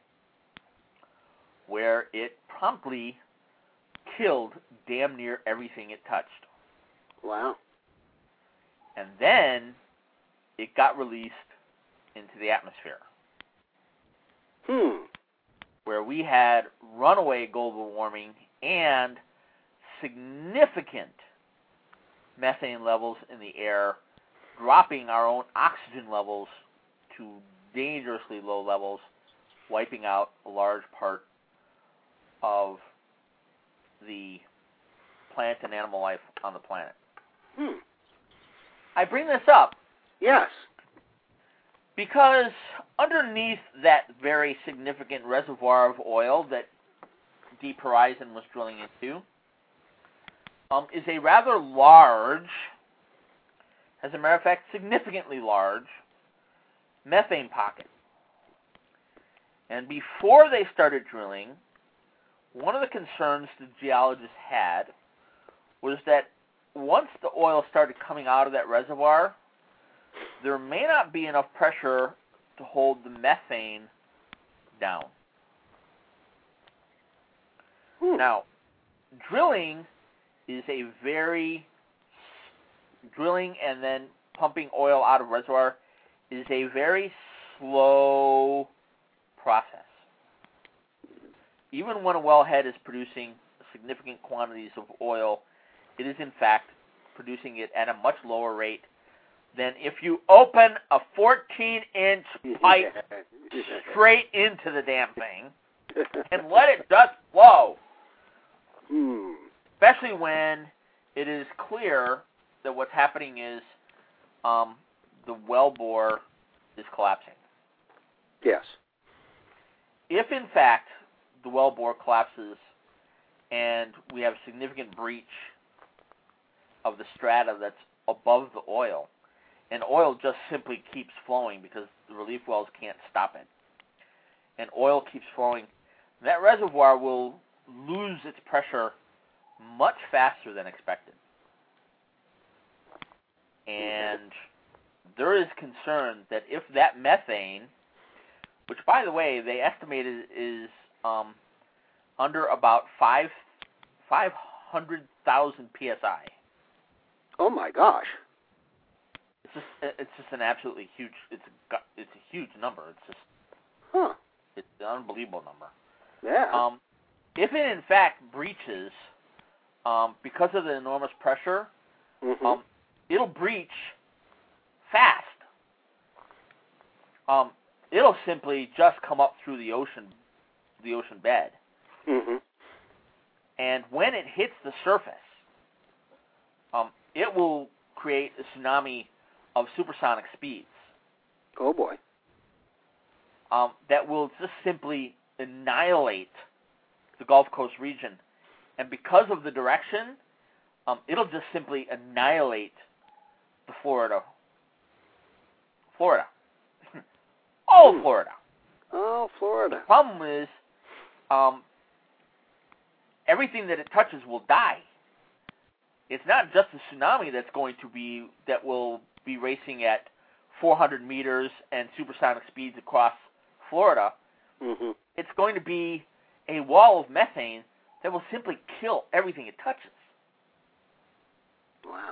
where it promptly killed damn near everything it touched. Wow. And then it got released into the atmosphere, Hmm. where we had runaway global warming and significant methane levels in the air, dropping our own oxygen levels to dangerously low levels, wiping out a large part of the plant and animal life on the planet. Hmm. I bring this up Yes. because underneath that very significant reservoir of oil that Deep Horizon was drilling into um, is a rather large, as a matter of fact, significantly large methane pocket. And before they started drilling, one of the concerns the geologists had was that once the oil started coming out of that reservoir, there may not be enough pressure to hold the methane down. Hmm. Now, drilling is a very, drilling and then pumping oil out of reservoir is a very slow process. Even when a wellhead is producing significant quantities of oil, it is in fact producing it at a much lower rate than if you open a fourteen inch pipe straight into the damn thing and let it just flow. Hmm. Especially when it is clear that what's happening is um, the wellbore is collapsing. Yes. If, in fact, the wellbore collapses and we have significant breach of the strata that's above the oil, and oil just simply keeps flowing because the relief wells can't stop it, and oil keeps flowing, that reservoir will lose its pressure much faster than expected. And there is concern that if that methane, which, by the way, they estimated is um, under about five five hundred thousand P S I. Oh my gosh. It's just it's just an absolutely huge it's a it's a huge number. It's just Huh. it's an unbelievable number. Yeah. Um, if it in fact breaches, um, because of the enormous pressure, mm-hmm. um, it'll breach fast. Um, it'll simply just come up through the ocean, the ocean bed. Mm-hmm. And when it hits the surface, um, it will create a tsunami of supersonic speeds. Oh, boy. Um, that will just simply annihilate the Gulf Coast region. And because of the direction, um, it'll just simply annihilate the Florida. Florida. All of Florida. Oh, Florida. The problem is, um, everything that it touches will die. It's not just the tsunami that's going to be, that will be racing at four hundred meters and supersonic speeds across Florida. Mm-hmm. It's going to be a wall of methane that will simply kill everything it touches. Wow.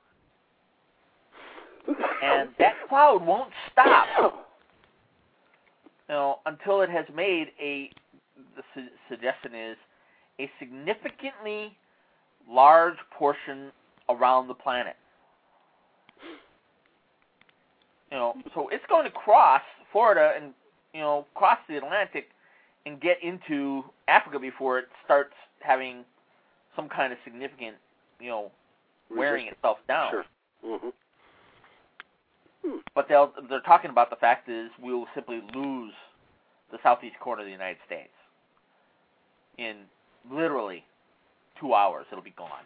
And that cloud won't stop, you know, until it has made a, the su- suggestion is, a significantly large portion around the planet. You know, so it's going to cross Florida and, you know, cross the Atlantic and get into Africa before it starts having some kind of significant, you know, wearing Resistance. itself down. Sure. Mm-hmm. Hmm. But they'll, they're talking about the fact is we'll simply lose the southeast corner of the United States. In literally two hours, it'll be gone.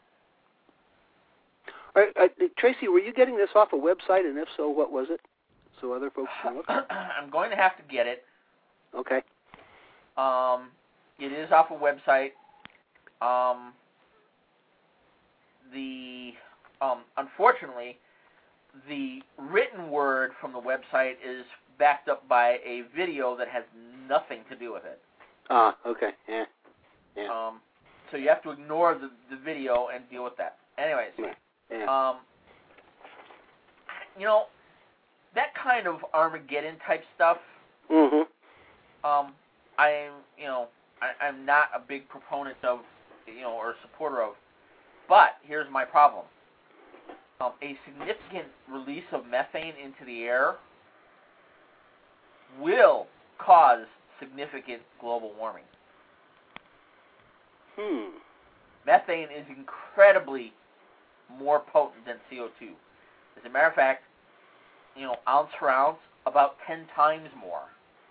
All right, uh, Tracy, were you getting this off a website, and if so, what was it? So other folks can look? I'm going to have to get it. Okay. Um, it is off a website. Um, the um, unfortunately, the written word from the website is backed up by a video that has nothing to do with it. Ah, okay. Yeah. Yeah. Um, so you have to ignore the, the video and deal with that. Anyways, Yeah. Yeah. um, you know, that kind of Armageddon type stuff, Mm-hmm. um, I'm, you know, I, I'm not a big proponent of, you know, or supporter of. But here's my problem. Um, a significant release of methane into the air will cause significant global warming. Hmm. Methane is incredibly more potent than C O two. As a matter of fact, you know, ounce for ounce, about ten times more.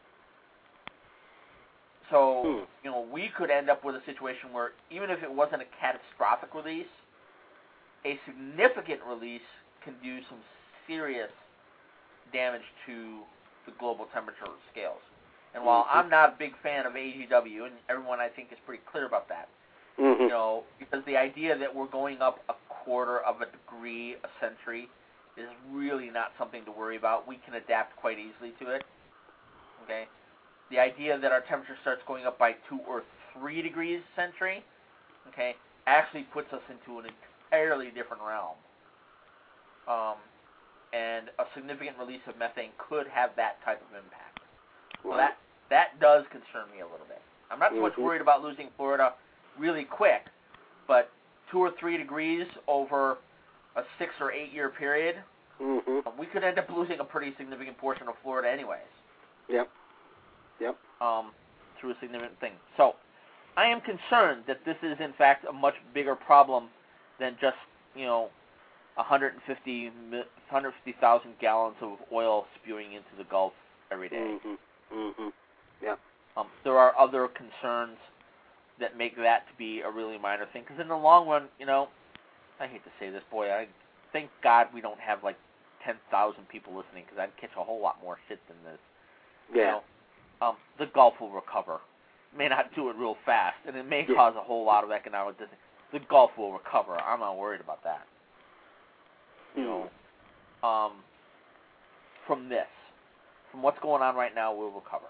So, Hmm. you know, we could end up with a situation where even if it wasn't a catastrophic release, a significant release can do some serious damage to the global temperature scales. And while Mm-hmm. I'm not a big fan of A G W, and everyone I think is pretty clear about that, Mm-hmm. you know, because the idea that we're going up a quarter of a degree a century is really not something to worry about. We can adapt quite easily to it. Okay? The idea that our temperature starts going up by two or three degrees a century, okay, actually puts us into an entirely different realm. Um, and a significant release of methane could have that type of impact. Wow. So that that does concern me a little bit. I'm not so much Mm-hmm. worried about losing Florida really quick, but two or three degrees over a six or eight year period, Mm-hmm. we could end up losing a pretty significant portion of Florida anyways. Yep. Yep. Um, through a significant thing. So, I am concerned that this is in fact a much bigger problem than just, you know, one hundred fifty thousand gallons of oil spewing into the Gulf every day. Mm-hmm. Mm-hmm. Yeah. Um, there are other concerns that make that to be a really minor thing. Because in the long run, you know, I hate to say this, boy, I thank God we don't have like ten thousand people listening, because I'd catch a whole lot more shit than this. Yeah. You know, um, the Gulf will recover. It may not do it real fast, and it may Yeah. cause a whole lot of economic dis- The Gulf will recover. I'm not worried about that. You know, um, from this, from what's going on right now, we'll recover.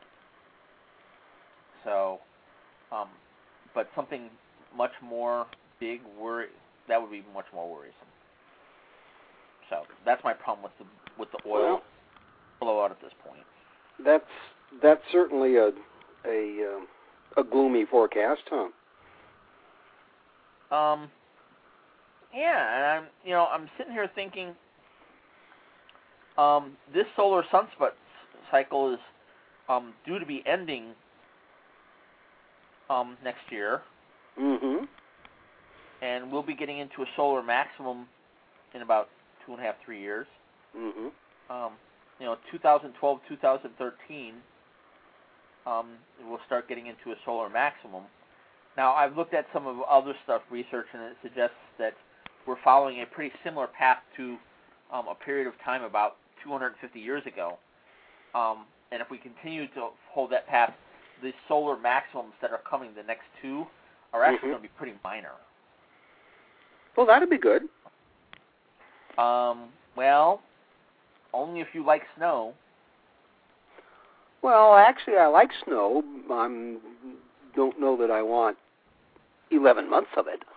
So, um, but something much more big, worry that would be much more worrisome. So that's my problem with the with the oil Well, blowout at this point. That's that's certainly a a um, a gloomy forecast, huh? Um, yeah, and I'm, you know, I'm sitting here thinking, um, this solar sunspot cycle is um, due to be ending um, next year, mm-hmm. and we'll be getting into a solar maximum in about two and a half, three years. Mm-hmm. Um, you know, twenty twelve, twenty thirteen, um, we'll start getting into a solar maximum. Now, I've looked at some of other stuff, research, and it suggests that we're following a pretty similar path to um, a period of time about two hundred fifty years ago. Um, and if we continue to hold that path, the solar maximums that are coming, the next two, are actually mm-hmm. going to be pretty minor. Well, that'd be good. Um, well, only if you like snow. Well, actually, I like snow. I don't know that I want eleven months of it.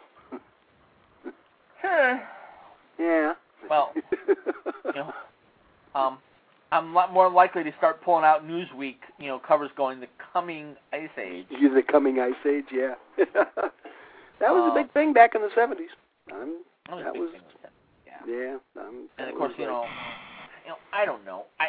Yeah. Well, you know, um, I'm a lot more likely to start pulling out Newsweek, you know, covers going the coming ice age. You're the coming ice age, yeah. That was um, a big thing back in the seventies. Um, that was that a big was, thing with that. Yeah. Yeah. Um, And of course, you like, know, you know, I don't know. I,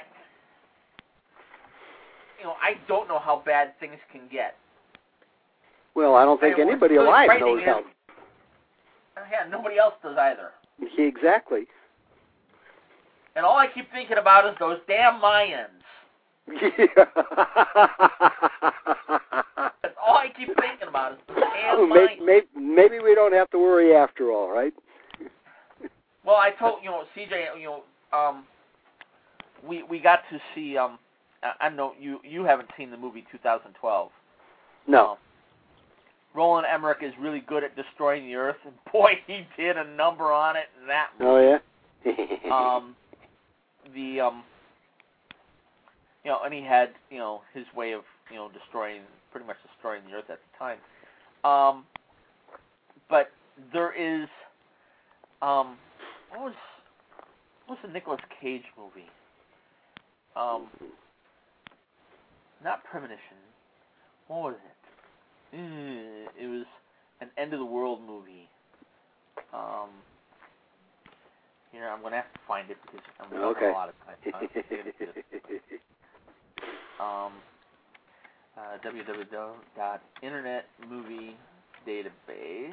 you know, I don't know how bad things can get. Well, I don't think And anybody what's really alive frightening knows how. is- Yeah, nobody else does either. Exactly. And all I keep thinking about is those damn Mayans. Yeah. That's all I keep thinking about is those damn Well, Mayans. maybe, maybe we don't have to worry after all, right? Well, I told, you know, C J, you know, um, we we got to see, um, I, I know you you haven't seen the movie two thousand twelve. No. Um, Roland Emmerich is really good at destroying the Earth, and boy, he did a number on it in that movie. Oh, yeah? um, the, um, you know, and he had, you know, his way of, you know, destroying, pretty much destroying the Earth at the time. Um, but there is, um, what was, what was the Nicolas Cage movie? Um, not Premonition. What was it? Mm, it was an end of the world movie. Um, you know, I'm going to have to find it because I'm going to Okay. have a lot of time. um, uh, w w w dot internet movie database.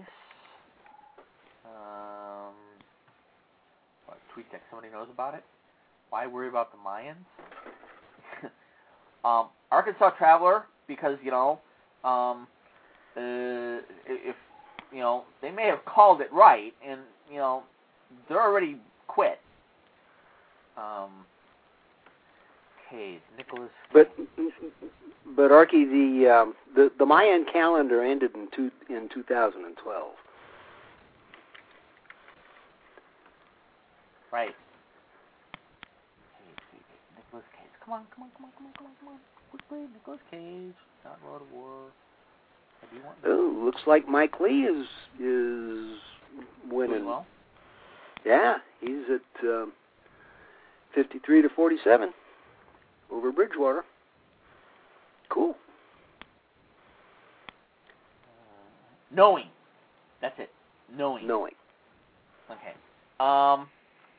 Um, what, tweet that somebody knows about it. Why worry about the Mayans? um, Arkansas Traveler, because, you know, um, uh, if, you know, they may have called it right, and, you know, they're already quit. Um, Cage, Nicholas But, but Archie, the, um, the the Mayan calendar ended in two, in two thousand twelve. Right. Cage, Nicholas Cage. Come on, come on, come on, come on, come on, come on. Quickly, Nicholas Cage. Not Road to War. I do want Oh, looks like Mike Lee is is winning. Doing well. Yeah, he's at um, fifty-three to forty-seven over Bridgewater. Cool. Uh, knowing. That's it. Knowing. Knowing. Okay. Um.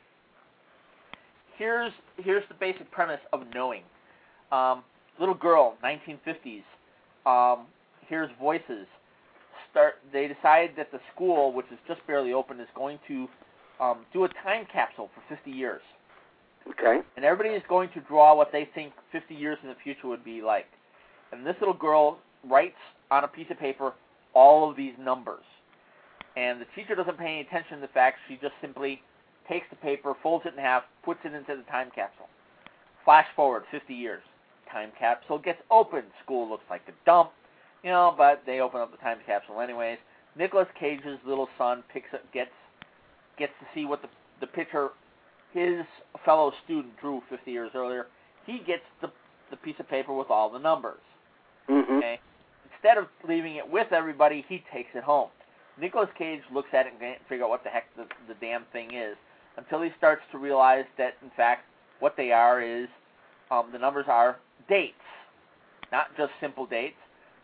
Here's here's the basic premise of knowing. Um, little girl, nineteen fifties. Um, hears voices. Start. They decide that the school, which is just barely open, is going to um, do a time capsule for fifty years. Okay. And everybody is going to draw what they think fifty years in the future would be like. And this little girl writes on a piece of paper all of these numbers. And the teacher doesn't pay any attention to the fact. She just simply takes the paper, folds it in half, puts it into the time capsule. Flash forward fifty years. Time capsule gets opened. School looks like a dump, you know, but they open up the time capsule anyways. Nicolas Cage's little son picks up, gets gets to see what the the picture his fellow student drew fifty years earlier. He gets the the piece of paper with all the numbers. Mm-hmm. Okay. Instead of leaving it with everybody, he takes it home. Nicolas Cage looks at it and can't figure out what the heck the, the damn thing is until he starts to realize that, in fact, what they are is um, the numbers are dates, not just simple dates.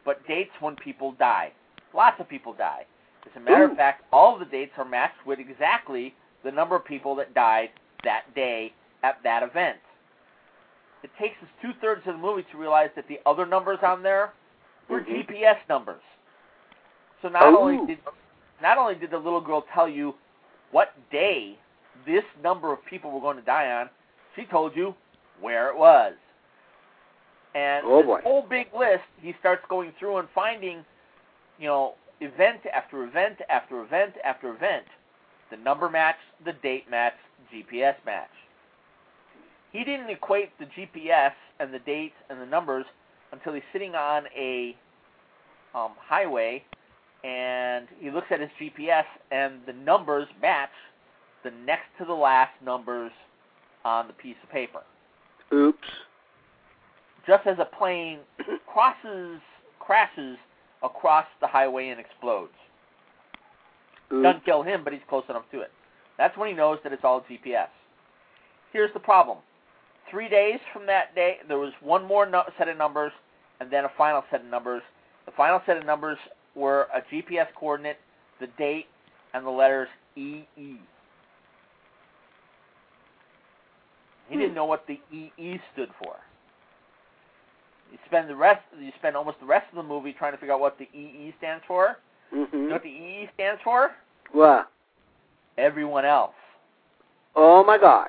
but dates when people die. Lots of people die. As a matter Ooh. of fact, all of the dates are matched with exactly the number of people that died that day at that event. It takes us two-thirds of the movie to realize that the other numbers on there were Mhm. G P S numbers. So not Oh. only did not only did the little girl tell you what day this number of people were going to die on, she told you where it was. And Oh, this boy. whole big list, he starts going through and finding, you know, event after event after event after event. The number match, the date match, G P S match. He didn't equate the G P S and the dates and the numbers until he's sitting on a um, highway, and he looks at his G P S, and the numbers match the next to the last numbers on the piece of paper. Oops. Just as a plane crosses, crashes across the highway and explodes. Oops. Doesn't kill him, but he's close enough to it. That's when he knows that it's all G P S. Here's the problem. Three days from that day, there was one more no- set of numbers, and then a final set of numbers. The final set of numbers were a G P S coordinate, the date, and the letters E E. He Hmm. didn't know what the E E stood for. You spend the rest, you spend almost the rest of the movie trying to figure out what the E E stands for. Mm-hmm. You know what the E E stands for? What? Everyone else. Oh, my gosh.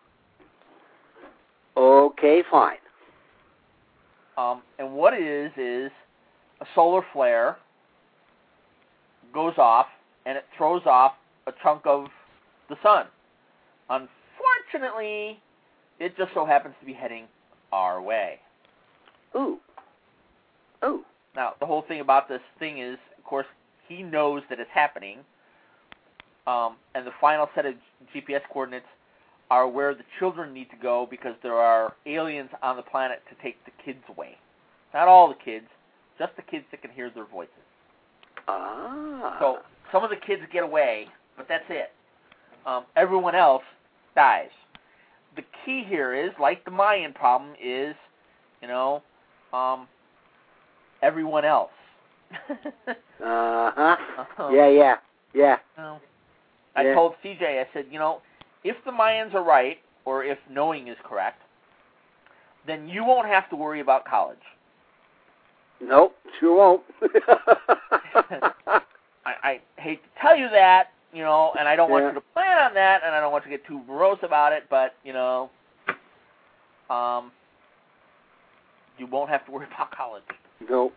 Okay, fine. Um, and what it is, is a solar flare goes off, and it throws off a chunk of the sun. Unfortunately, it just so happens to be heading our way. Ooh. Ooh. Now, the whole thing about this thing is, of course, he knows that it's happening, um, and the final set of G P S coordinates are where the children need to go because there are aliens on the planet to take the kids away. Not all the kids, just the kids that can hear their voices. Ah. So some of the kids get away, but that's it. Um, everyone else dies. The key here is, like the Mayan problem, is, you know, um, everyone else. Uh-huh. Um, Yeah, yeah, yeah. Well, I Yeah. told C J, I said, you know, if the Mayans are right, or if knowing is correct, then you won't have to worry about college. Nope, sure won't. I, I hate to tell you that, you know, and I don't want Yeah. you to plan on that, and I don't want you to get too morose about it, but, you know, um, you won't have to worry about college. Nope.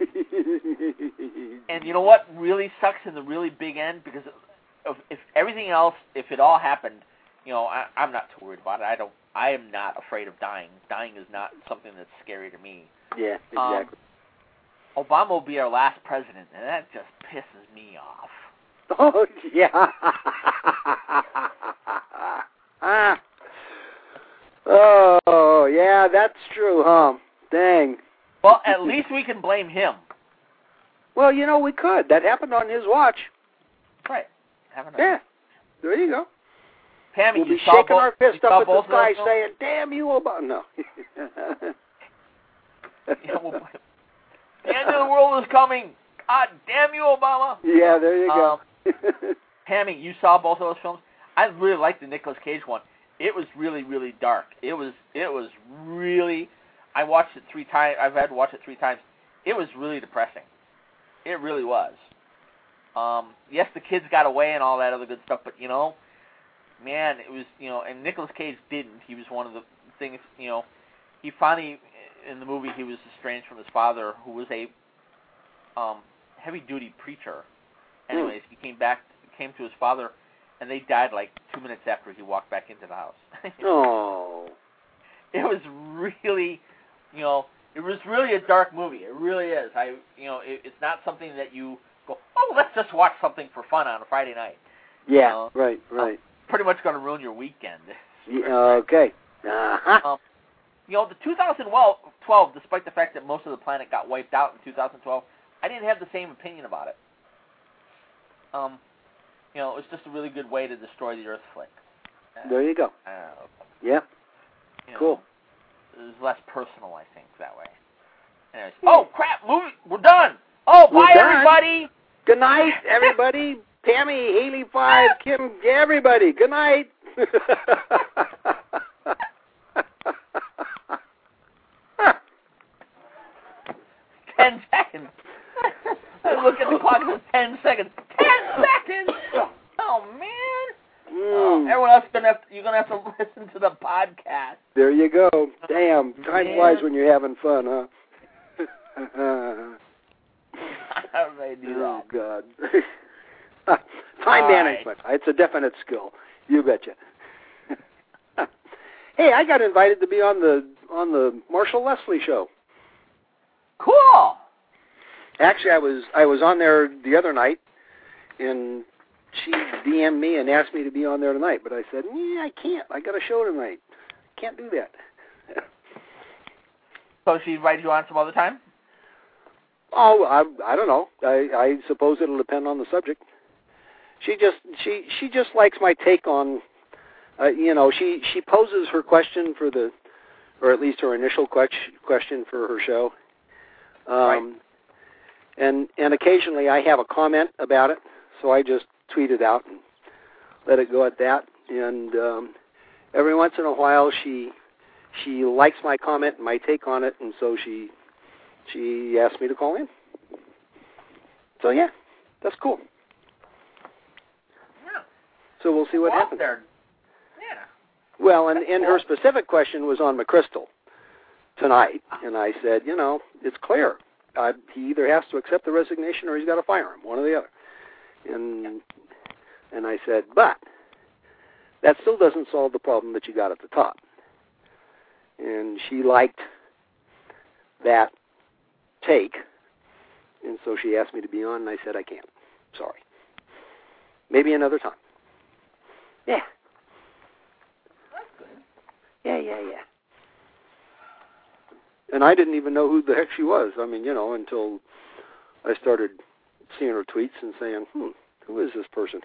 And you know what really sucks in the really big end? Because if, if everything else, if it all happened, you know, I, I'm not too worried about it. I don't. I am not afraid of dying. Dying is not something that's scary to me. Yeah, exactly. Um, Obama will be our last president, and that just pisses me off. Oh, yeah. ah. Oh, yeah, that's true, huh? Dang. Well, at least we can blame him. Well, you know, we could. That happened on his watch. Right. Haven't I? Yeah. There you go. Pammy, We'll you be saw shaking both, our fist you up saw at the both of sky those saying, damn you, Obama. No. Yeah, well, the end of the world is coming. God damn you, Obama. Yeah, there you Um, go. Pammy, you saw both of those films? I really liked the Nicolas Cage one. It was really, really dark. It was, it was really, I watched it three times. I've had to watch it three times. It was really depressing. It really was. Um, yes, the kids got away and all that other good stuff, but, you know, man, it was, you know, and Nicolas Cage didn't. He was one of the things, you know, he finally, in the movie, he was estranged from his father, who was a um, heavy-duty preacher. Anyways, he came back, came to his father, and they died like two minutes after he walked back into the house. Oh. It was really, you know, it was really a dark movie. It really is. I, you know, it, it's not something that you go, oh, let's just watch something for fun on a Friday night. Yeah, You know, right, right. uh, pretty much going to ruin your weekend. Yeah, okay. Uh-huh. Um, you know, the two thousand twelve, despite the fact that most of the planet got wiped out in two thousand twelve, I didn't have the same opinion about it. Um, you know, it was just a really good way to destroy the Earth flick. Uh, There you go. Uh, Yeah. you know, Cool. it was less personal, I think, that way. Anyways, oh crap, movie, we're done. Oh, We're bye done. everybody. Good night, everybody. Tammy, Haley, five, Kim, everybody. Good night. Ten seconds. I look at the clock. It's ten seconds. Ten seconds. Oh man. Mm. Oh, everyone else gonna have to, you're gonna have to listen to the podcast. There you go. Damn, time Man. flies when you're having fun, huh? How do they do Oh, that? God. Time All management. It's a definite skill. You betcha. Hey, I got invited to be on the on the Marshall Leslie show. Cool. Actually, I was I was on there the other night, and she D M'd me and asked me to be on there tonight. But I said, yeah, I can't. I got a show tonight. Can't do that. So she invited you on some other time? Oh, I I don't know. I I suppose it'll depend on the subject. She just she she just likes my take on, uh, you know, she she poses her question for the, or at least her initial question question for her show. Um, right. And and occasionally I have a comment about it, so I just tweet it out and let it go at that. And um, every once in a while she she likes my comment and my take on it, and so she she asked me to call in. So yeah, that's cool. Yeah. So we'll see what Well, happens. there. Yeah. Well, and, That's and cool. her specific question was on McChrystal tonight, and I said, you know, it's clear. Uh, he either has to accept the resignation or he's got to fire him, one or the other. And and I said, but that still doesn't solve the problem that you got at the top. And she liked that take, and so she asked me to be on, and I said I can't. Sorry. Maybe another time. Yeah. That's good. Yeah, yeah, yeah. And I didn't even know who the heck she was. I mean, you know, until I started seeing her tweets and saying, hmm, who is this person?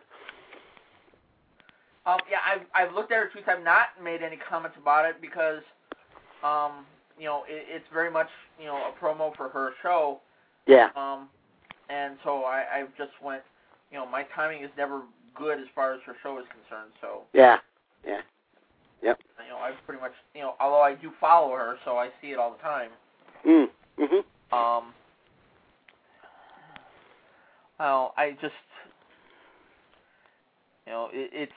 Um, yeah, I've I've looked at her tweets. I've not made any comments about it because, um, you know, it, it's very much, you know, a promo for her show. Yeah. Um, and so I I've just went, you know, my timing is never good as far as her show is concerned. So Yeah. Yeah. Yep. you know, I've pretty much, you know, although I do follow her, so I see it all the time. Mm. Mm-hmm. Um, well, I just, you know, it, it's,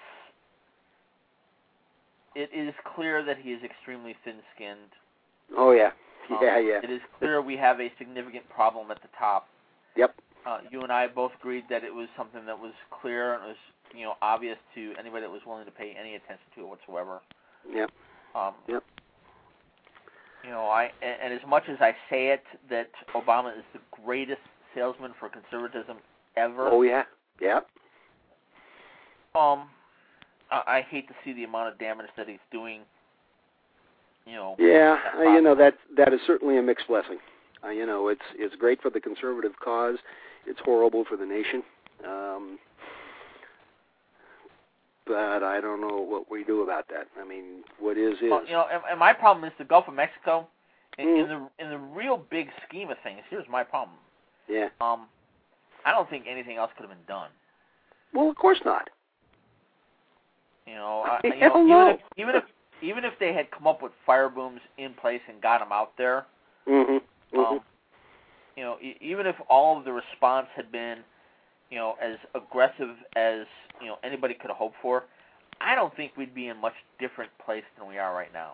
it is clear that he is extremely thin-skinned. Oh, yeah. Um, Yeah, yeah. It is clear we have a significant problem at the top. Yep. Uh, you and I both agreed that it was something that was clear and it was, you know, obvious to anybody that was willing to pay any attention to it whatsoever. Yep. Um, Yep. You know, I and, and as much as I say it that Obama is the greatest salesman for conservatism ever. Oh, yeah. Yep. Um, I, I hate to see the amount of damage that he's doing. You know. Yeah, uh, you know, that that is certainly a mixed blessing. Uh, you know, it's it's great for the conservative cause. It's horrible for the nation. Um, but I don't know what we do about that. I mean, what is is. Well, you know, and, and my problem is the Gulf of Mexico. In, Mm. in the in the real big scheme of things, here's my problem. Yeah. Um, I don't think anything else could have been done. Well, of course not. You know, I, Hell you know, no. even if even if even if they had come up with fire booms in place and got them out there, Mm-hmm. Mm-hmm. um, you know, e- even if all of the response had been, you know, as aggressive as you know anybody could have hoped for, I don't think we'd be in a much different place than we are right now.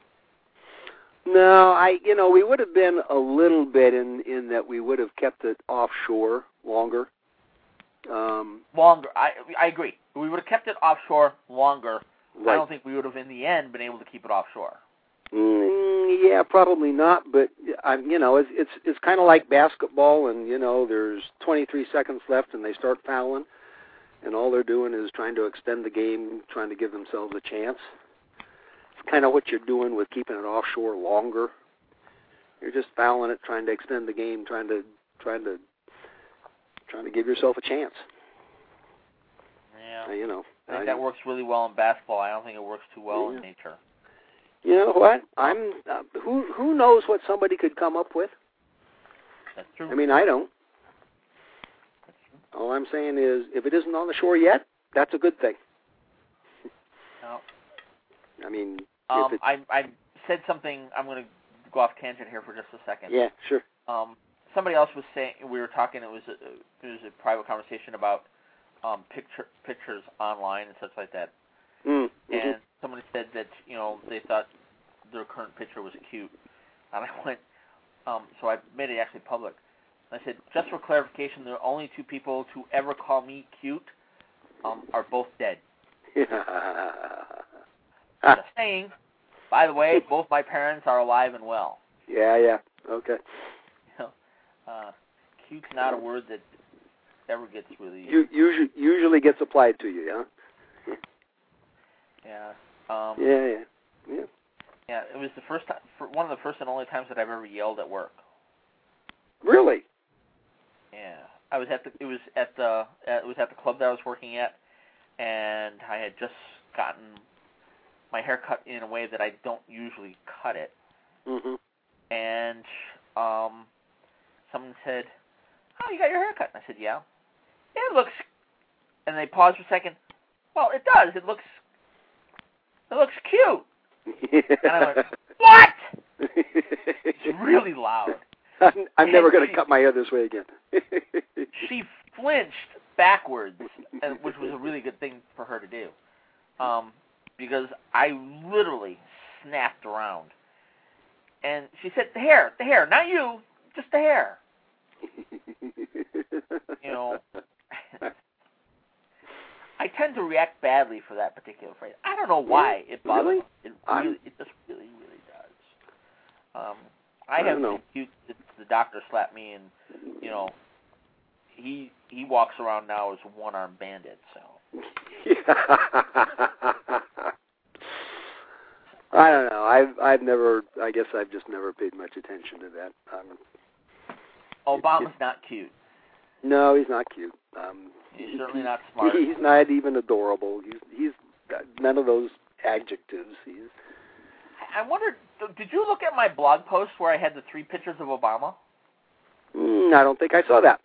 No, I you know we would have been a little bit in in that we would have kept it offshore longer. Um, Longer, I I agree. We would have kept it offshore longer. right. I don't think we would have, in the end, been able to keep it offshore. Mm, yeah, probably not. But I'm, you know, it's it's it's kind of like basketball, and you know, there's twenty-three seconds left, and they start fouling, and all they're doing is trying to extend the game, trying to give themselves a chance. It's kind of what you're doing with keeping it offshore longer. You're just fouling it, trying to extend the game, trying to trying to trying to give yourself a chance. Yeah. Uh, you know, I think I, that works really well in basketball. I don't think it works too well Yeah. in nature. You know what? I'm uh, who who knows what somebody could come up with That's true. I mean, I don't. That's true. All I'm saying is, if it isn't on the shore yet, that's a good thing. No. I mean, Um, if it, I I said something. I'm going to go off tangent here for just a second. yeah, sure. Um, somebody else was saying, we were talking. It was a, it was a private conversation about um, picture pictures online and such like that. Mm-hmm. And somebody said that, you know, they thought their current picture was cute. And I went, um, so I made it actually public. I said, just for clarification, the only two people to ever call me cute um, are both dead. Just saying. By the way, both my parents are alive and well. Yeah, yeah. Okay. You know, uh, cute's not a word that ever gets really... You, usually, usually gets applied to you, huh? Yeah. Um, yeah, yeah, yeah. Yeah, it was the first time, for one of the first and only times that I've ever yelled at work. Really? Yeah, I was at the, it was at the, it was at the club that I was working at, and I had just gotten my hair cut in a way that I don't usually cut it. Mm-hmm. And um, someone said, "Oh, you got your hair cut?" And I said, "Yeah." It looks, and they paused for a second. Well, it does. It looks. It looks cute. And I went, "What?" It's really loud. I'm, I'm never going to she, cut my hair this way again. She flinched backwards, and, which was a really good thing for her to do, um, because I literally snapped around. And she said, "The hair, the hair, not you, just the hair." You know. I tend to react badly for that particular phrase. I don't know why it bothers really? me. It really, it just really, really does. Um, I, I have know. cute. The doctor slapped me, and you know, he he walks around now as a one-armed bandit. So. I don't know. I've I've never. I guess I've just never paid much attention to that. Um, Obama's it, it, not cute. No, he's not cute. Um, he's certainly not smart. He's not even adorable. He's he's got none of those adjectives. He's. I wondered, did you look at my blog post where I had the three pictures of Obama? Mm, I don't think I saw that.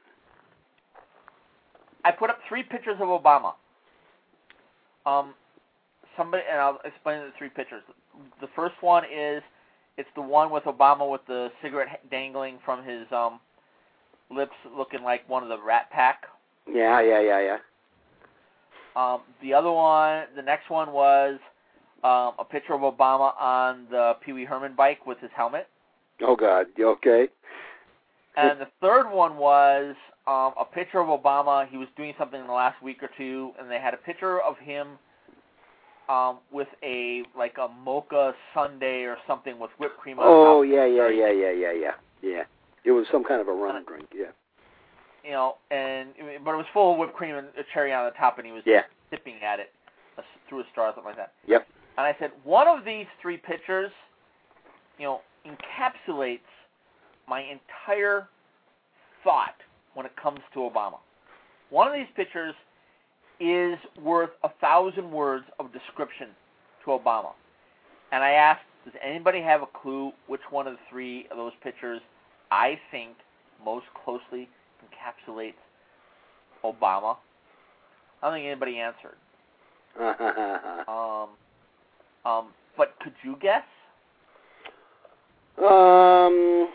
I put up three pictures of Obama. Um, somebody, and I'll explain the three pictures. The first one is, it's the one with Obama with the cigarette dangling from his um, lips, looking like one of the Rat Pack. Yeah, yeah, yeah, yeah. Um, the other one, the next one was um, a picture of Obama on the Pee Wee Herman bike with his helmet. Oh, God. You okay? And the third one was um, a picture of Obama. He was doing something in the last week or two, and they had a picture of him um, with a, like a mocha sundae or something with whipped cream on top. Oh, yeah, yeah, yeah, yeah, yeah, yeah. Yeah. It was some kind of a rum and, drink, yeah. You know, and but it was full of whipped cream and a cherry on the top, and he was yeah. sipping at it through a straw or something like that. Yep. And I said, one of these three pictures, you know, encapsulates my entire thought when it comes to Obama. One of these pictures is worth a thousand words of description to Obama. And I asked, does anybody have a clue which one of the three of those pictures I think most closely encapsulates Obama? I don't think anybody answered. um, um, but could you guess? Um.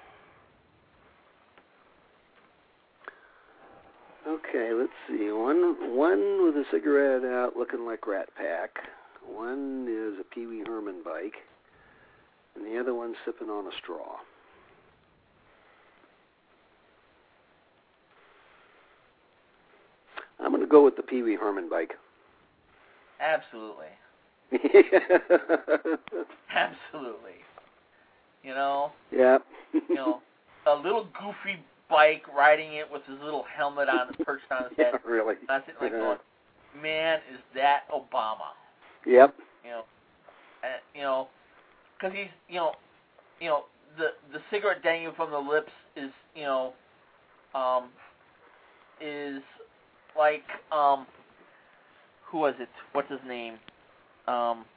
Okay, let's see. One one with a cigarette out looking like Rat Pack. One is a Pee Wee Herman bike. And the other one's sipping on a straw. I'm going to go with the Pee Wee Herman bike. Absolutely. Absolutely. You know? Yeah. You know, a little goofy bike riding it with his little helmet on, perched on his head. Yeah, really. And I was like going, man, is that Obama? Yep. You know, and, you know, because he's, you know, you know, the the cigarette dangling from the lips is, you know, um, is like, um, who was it? What's his name? Um,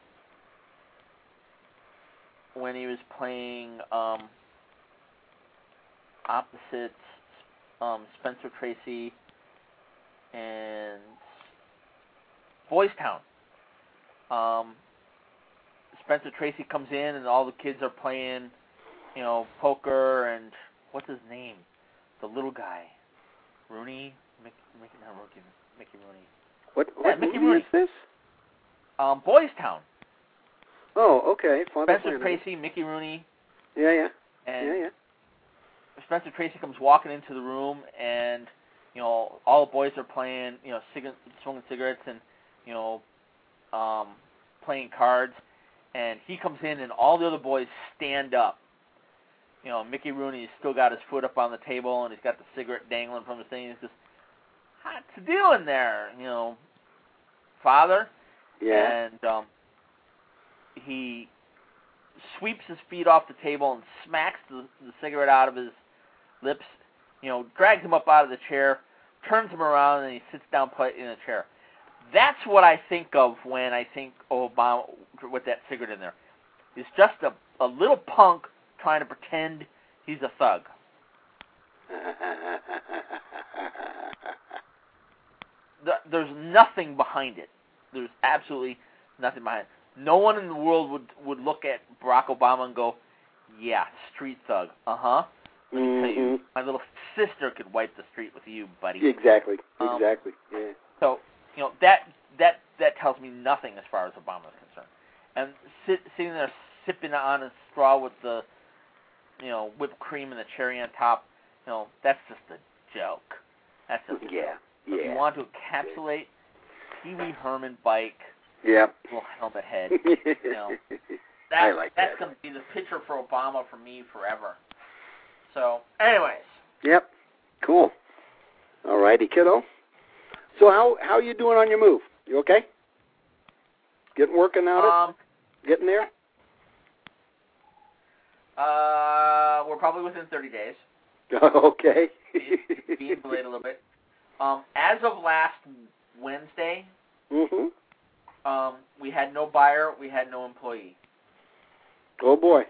when he was playing, um, opposite um, Spencer Tracy and Boys Town. Um, Spencer Tracy comes in and all the kids are playing, you know, poker and what's his name? The little guy, Rooney, Mickey, Mickey, not Rooney, Mickey Rooney. What? Yeah, What Mickey movie Rooney. is this? Um, Boys Town. Oh, okay. Father Spencer Flanagan. Tracy, Mickey Rooney, Yeah, yeah, and yeah, yeah. Spencer Tracy comes walking into the room, and you know all the boys are playing, you know, cig- smoking cigarettes and you know, um, playing cards, and he comes in, and all the other boys stand up. You know, Mickey Rooney's still got his foot up on the table, and he's got the cigarette dangling from the thing. He's just, "What's you doing there, you know, father?" Yeah. And um, he sweeps his feet off the table and smacks the, the cigarette out of his lips, you know, drags him up out of the chair, turns him around, and he sits down in a chair. That's what I think of when I think Obama with that cigarette in there. He's just a, a little punk trying to pretend he's a thug. There's nothing behind it. There's absolutely nothing behind it. No one in the world would, would look at Barack Obama and go, yeah, street thug. Uh-huh. Let me mm-hmm. tell you, my little sister could wipe the street with you, buddy. Exactly. Um, exactly. Yeah. So, you know, that that that tells me nothing as far as Obama is concerned. And sit, sitting there sipping on a straw with the, you know, whipped cream and the cherry on top, you know, that's just a joke. That's just a yeah. joke. So yeah. If you want to encapsulate Pee Wee Herman bike, yep. little helmet head, you know, that, I like that's that. going to be the picture for Obama for me forever. So, anyways. Yep. Cool. All righty, kiddo. So how how you doing on your move? You okay? Getting working out Um, it? Getting there? Uh, we're probably within thirty days. Okay. Being delayed a little bit. Um, as of last Wednesday, mhm. um, we had no buyer, we had no employee. Oh boy.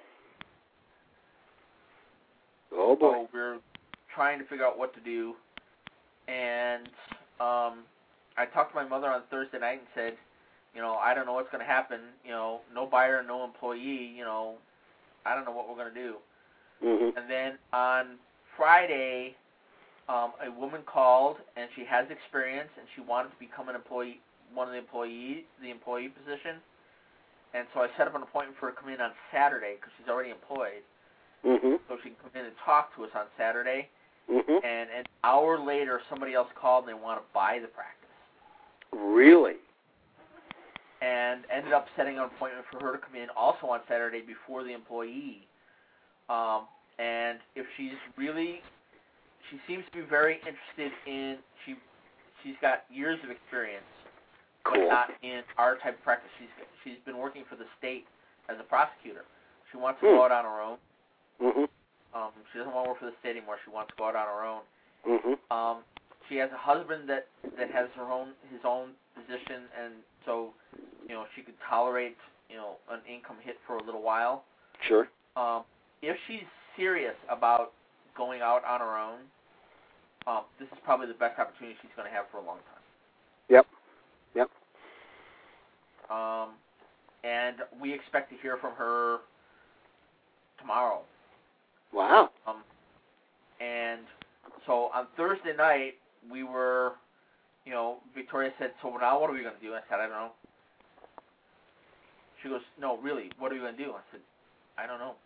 Oh boy. So we're trying to figure out what to do. And um, I talked to my mother on Thursday night and said, you know, I don't know what's going to happen. You know, no buyer, no employee. You know, I don't know what we're going to do. Mhm. And then on Friday, um, a woman called, and she has experience, and she wanted to become an employee, one of the employee, the employee position. And so I set up an appointment for her to come in on Saturday because she's already employed. Mhm. So she can come in and talk to us on Saturday. Mhm. And an hour later, somebody else called and they want to buy the practice. Really? And ended up setting an appointment for her to come in also on Saturday before the employee. Um, and if she's really, she seems to be very interested in, she, she's got years of experience, Cool. but not in our type of practice. She's she's been working for the state as a prosecutor. She wants to Hmm. go out on her own. Mhm. Um, she doesn't want to work for the state anymore. She wants to go out on her own. Mhm. Um, she has a husband that, that has her own his own position, and so you know she could tolerate you know an income hit for a little while. Sure. Um, if she's serious about going out on her own, um, this is probably the best opportunity she's going to have for a long time. Yep. Yep. Um, and we expect to hear from her tomorrow. Wow. Um, and so on Thursday night, we were, you know, Victoria said, so now what are we going to do? I said, I don't know. She goes, no, really, what are we going to do? I said, I don't know.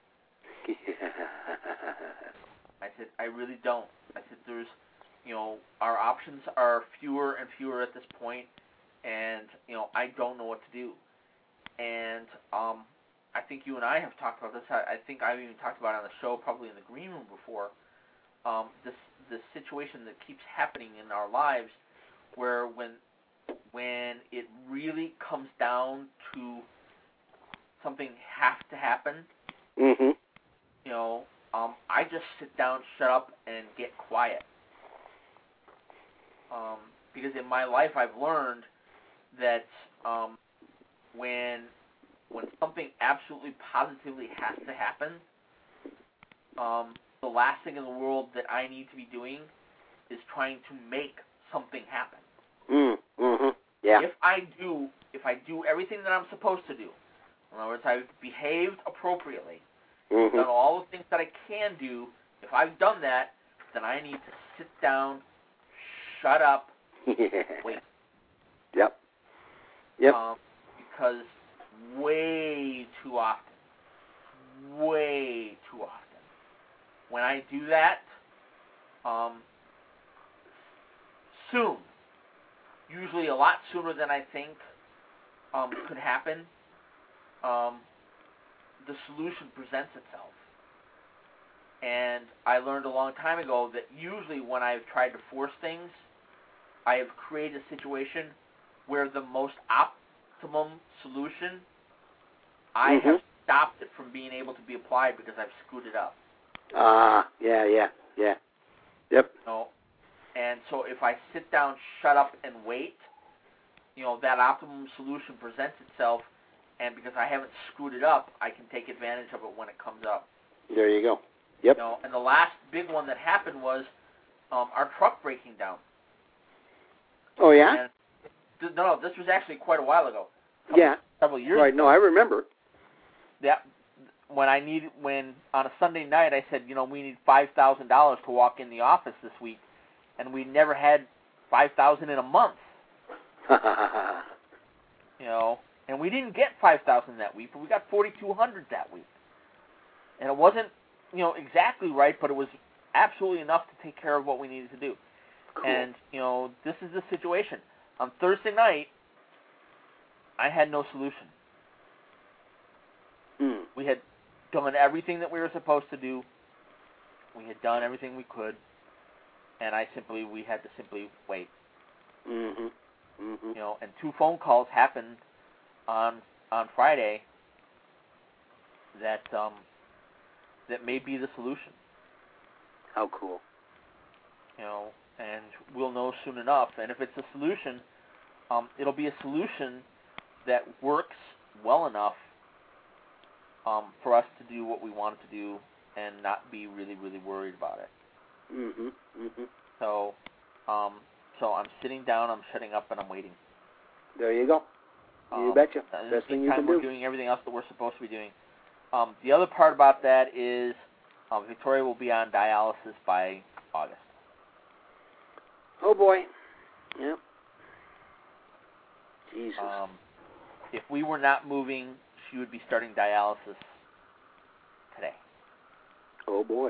I said, I really don't. I said, there's, you know, our options are fewer and fewer at this point, and, you know, I don't know what to do. And um, I think you and I have talked about this. I, I think I've even talked about it on the show, probably in the green room before. Um, this this situation that keeps happening in our lives, where when when it really comes down to something has to happen, mhm. you know, um, I just sit down, shut up, and get quiet. Um, because in my life, I've learned that um, when when something absolutely positively has to happen, um, the last thing in the world that I need to be doing is trying to make something happen. Mm, mm-hmm. Yeah. If I do, if I do everything that I'm supposed to do, in other words, I've behaved appropriately, mm-hmm. done all the things that I can do, if I've done that, then I need to sit down, shut up, yeah. wait. Yep. Yep. Um, because way too often, way too often, when I do that, um, soon, usually a lot sooner than I think um, could happen, um, the solution presents itself. And I learned a long time ago that usually when I've tried to force things, I have created a situation where the most optimum solution, I mm-hmm. have stopped it from being able to be applied because I've screwed it up. Ah, uh, yeah, yeah, yeah. Yep. You know, and so if I sit down, shut up, and wait, you know, that optimum solution presents itself, and because I haven't screwed it up, I can take advantage of it when it comes up. There you go. Yep. You know, and the last big one that happened was um, our truck breaking down. Oh, yeah? And th- no, no, this was actually quite a while ago. Couple, Yeah. Several years right, ago. no, I remember. Yeah. When I need, when on a Sunday night I said, you know, we need five thousand dollars to walk in the office this week, and we never had five thousand dollars in a month. You know, and we didn't get five thousand dollars that week, but we got forty-two hundred dollars that week. And it wasn't, you know, exactly right, but it was absolutely enough to take care of what we needed to do. Cool. And, you know, this is the situation. On Thursday night, I had no solution. Mm. We had done everything that we were supposed to do. We had done everything we could. And I simply, we had to simply wait. Mm-hmm. Mm-hmm. You know, and two phone calls happened on on Friday that um, that may be the solution. How cool. You know, and we'll know soon enough. And if it's a solution, um, it'll be a solution that works well enough um, for us to do what we want it to do and not be really, really worried about it. Mm-hmm. Mm-hmm. So, um, so I'm sitting down, I'm shutting up, and I'm waiting. There you go. You Um, betcha. At Best the thing same you time, can we're do. doing everything else that we're supposed to be doing. Um, the other part about that is um, Victoria will be on dialysis by August. Oh, boy. Yep. Jesus. Um, if we were not moving, she would be starting dialysis today. Oh, boy.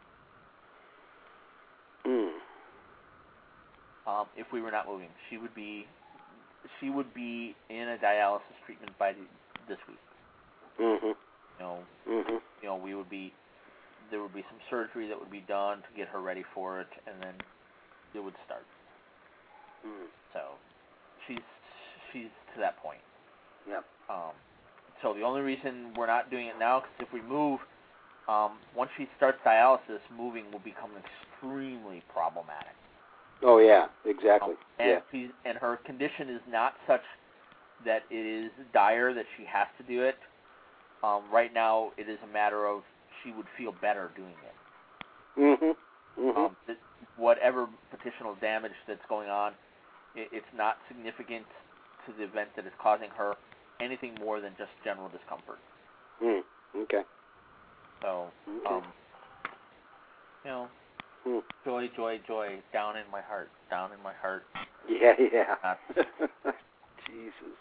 Mm. Um, if we were not moving, she would be she would be in a dialysis treatment by the, this week. Mm-hmm. You know, Mm-hmm. you know, we would be there would be some surgery that would be done to get her ready for it, and then it would start. Mm. So she's she's to that point. Yep. Um, so the only reason we're not doing it now, because if we move, um, once she starts dialysis, moving will become extremely problematic. Oh, yeah, exactly. Um, and, yeah. she's, and her condition is not such that it is dire that she has to do it. Um, right now, it is a matter of she would feel better doing it. Mm-hmm. Mm-hmm. Um, that whatever petitional damage that's going on, it, it's not significant to the event that is causing her anything more than just general discomfort. Mm. Okay. So, Okay. um, you know, mm. joy, joy, joy, down in my heart, down in my heart. Yeah, yeah. Uh, Jesus.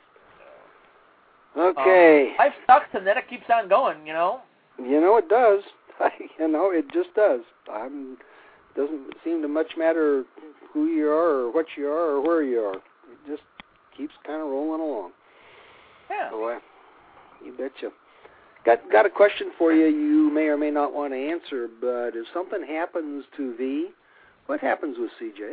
Okay. Um, life sucks, and then it keeps on going, you know? You know, it does. you know, it just does. I'm doesn't seem to much matter who you are or what you are or where you are. It just keeps kind of rolling along. Yeah. So, uh, you betcha. Got got a question for you. You may or may not want to answer, but if something happens to V, what happens with C J?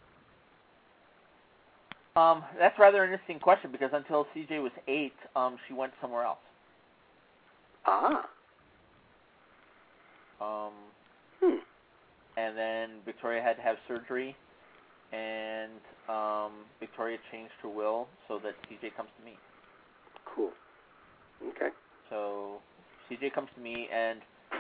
Um, that's rather an interesting question because until C J was eight, um, she went somewhere else. Ah. Um, Hmm. and then Victoria had to have surgery, and um, Victoria changed her will so that C J comes to me. Cool. Okay. So C J comes to me, and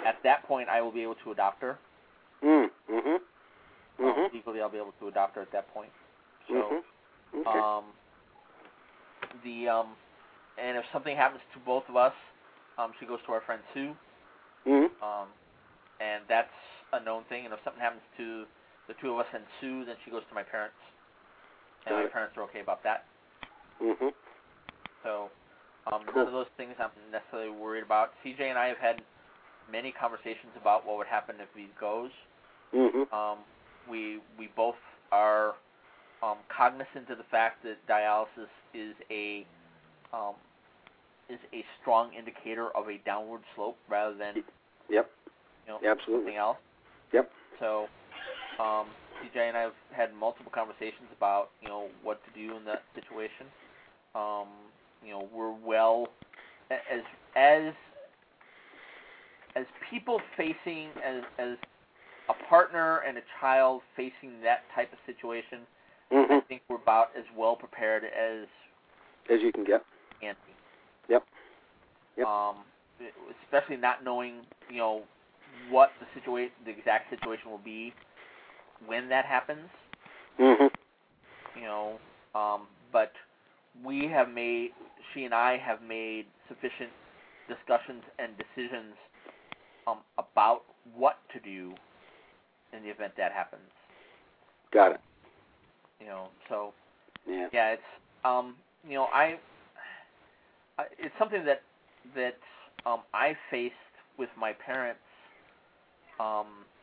at that point, I will be able to adopt her. Mm. Mm-hmm. Mm-hmm. Um, legally, I'll be able to adopt her at that point. So, mm-hmm. Okay. um, the um, and if something happens to both of us, um, she goes to our friend Sue. Mm-hmm. Um, and that's a known thing. And if something happens to the two of us and Sue, then she goes to my parents. And Got my it. parents are okay about that. Mm-hmm. So um, Cool. none of those things I'm necessarily worried about. C J and I have had many conversations about what would happen if he goes. Mm-hmm. Um, we we both are um, cognizant of the fact that dialysis is a um, is a strong indicator of a downward slope rather than Yep. you know Absolutely. something else. Yep. So um, C J and I have had multiple conversations about you know what to do in that situation. Um, you know we're well as as as people facing as as a partner and a child facing that type of situation. Mm-hmm. I think we're about as well prepared as as you can get. can be. Yep. Yep. Um, especially not knowing, you know, what the situation, the exact situation will be when that happens. Mm-hmm. You know, um, but we have made, she and I have made sufficient discussions and decisions um, about what to do in the event that happens. Got it. You know, so Yeah. yeah, it's um, you know, I, I it's something that that um, I faced with my parents um,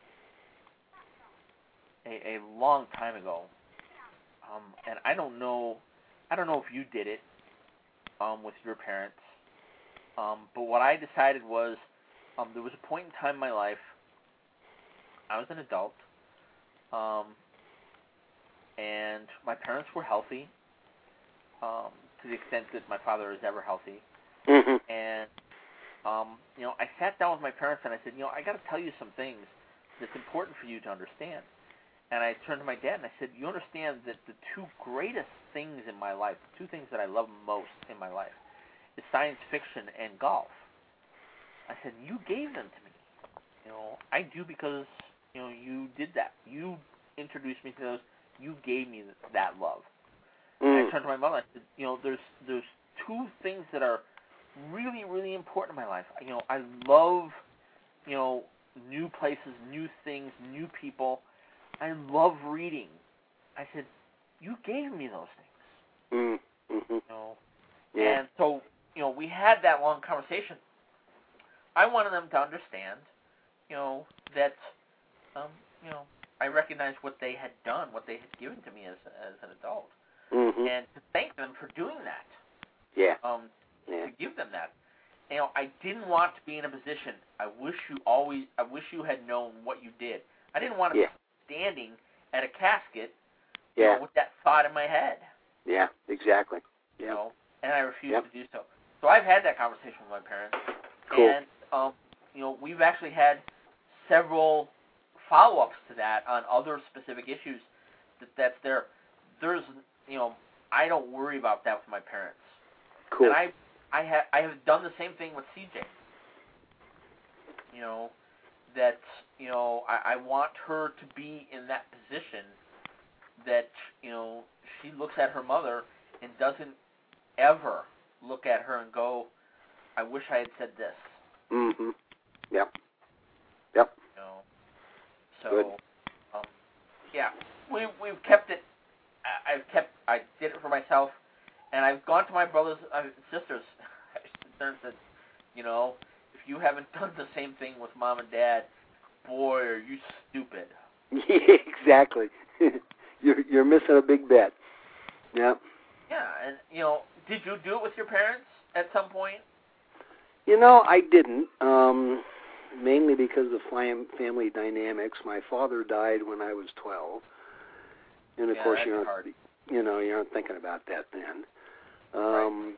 a, a long time ago, um, and I don't know, I don't know if you did it um, with your parents, um, but what I decided was um, there was a point in time in my life. I was an adult, um, and my parents were healthy, um, to the extent that my father is ever healthy. Mm-hmm. And, um, you know, I sat down with my parents and I said, you know, I got to tell you some things that's important for you to understand. And I turned to my dad and I said, you understand that the two greatest things in my life, the two things that I love most in my life, is science fiction and golf. I said, you gave them to me. You know, I do because, you know, you did that. You introduced me to those. You gave me that love. Mm. And I turned to my mother and I said, you know, there's there's two things that are really, really important in my life. You know, I love, you know, new places, new things, new people. I love reading. I said, you gave me those things. Mm. Mm-hmm. You know? Yeah. And so, you know, we had that long conversation. I wanted them to understand, you know, that, um, you know, I recognized what they had done, what they had given to me as as an adult, Mm-hmm. and to thank them for doing that. Yeah. Um, Yeah. to give them that. You know, I didn't want to be in a position. I wish you always. I wish you had known what you did. I didn't want to Yeah. be standing at a casket, you Yeah. know, with that thought in my head. Yeah. Exactly. You Yeah. know, and I refused Yep. to do so. So I've had that conversation with my parents, Cool. and um, you know, we've actually had several follow-ups to that on other specific issues. That that's there. There's, you know, I don't worry about that with my parents. Cool. And I, I have, I have done the same thing with C J. You know, that, you know, I, I want her to be in that position that, you know, she looks at her mother and doesn't ever look at her and go, I wish I had said this. Mm-hmm. Yep. Yep. You know, so, Good. um, yeah, we we've kept it. I, I've kept. I did it for myself, and I've gone to my brothers and uh, sisters and said, you know, if you haven't done the same thing with mom and dad, boy, are you stupid. Yeah, exactly. you're you're missing a big bet. Yep. Yeah, and you know, did you do it with your parents at some point? You know, I didn't. Um, mainly because of fam- family dynamics. My father died when I was twelve, and of Yeah, course that's you aren't, hard. you know, you aren't thinking about that then. Um, Right.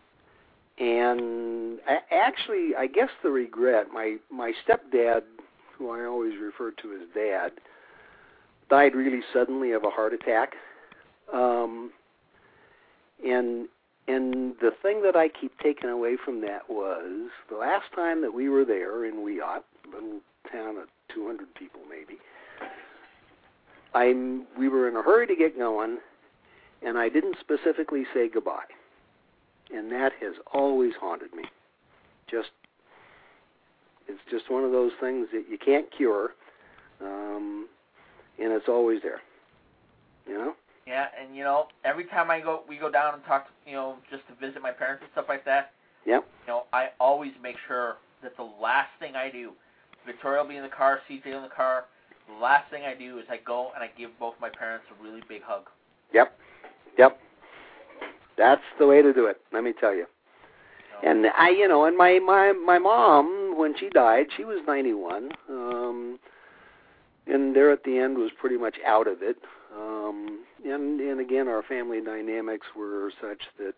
And a- actually, I guess the regret, my my stepdad, who I always refer to as Dad, died really suddenly of a heart attack. Um, and and the thing that I keep taking away from that was the last time that we were there in Wiyot, little town of two hundred people maybe. I'm, we were in a hurry to get going, and I didn't specifically say goodbye. And that has always haunted me. Just, it's just one of those things that you can't cure, um, and it's always there. You know? Yeah, and you know, every time I go, we go down and talk, to, you know, just to visit my parents and stuff like that. Yep. You know, I always make sure that the last thing I do, Victoria will be in the car, C J in the car. The last thing I do is I go and I give both my parents a really big hug. Yep. Yep. That's the way to do it. Let me tell you. So, and I, you know, and my my my mom, when she died, she was ninety-one. Um, and there at the end was pretty much out of it. Um, and, and again, our family dynamics were such that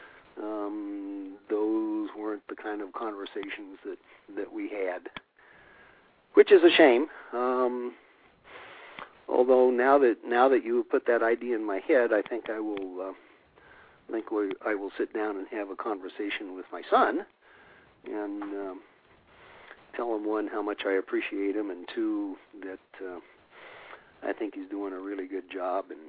um, those weren't the kind of conversations that, that we had, which is a shame. Um, although now that now that you put that idea in my head, I think I will uh, I think we, I will sit down and have a conversation with my son and um, tell him, one, how much I appreciate him, and two, that uh, I think he's doing a really good job, and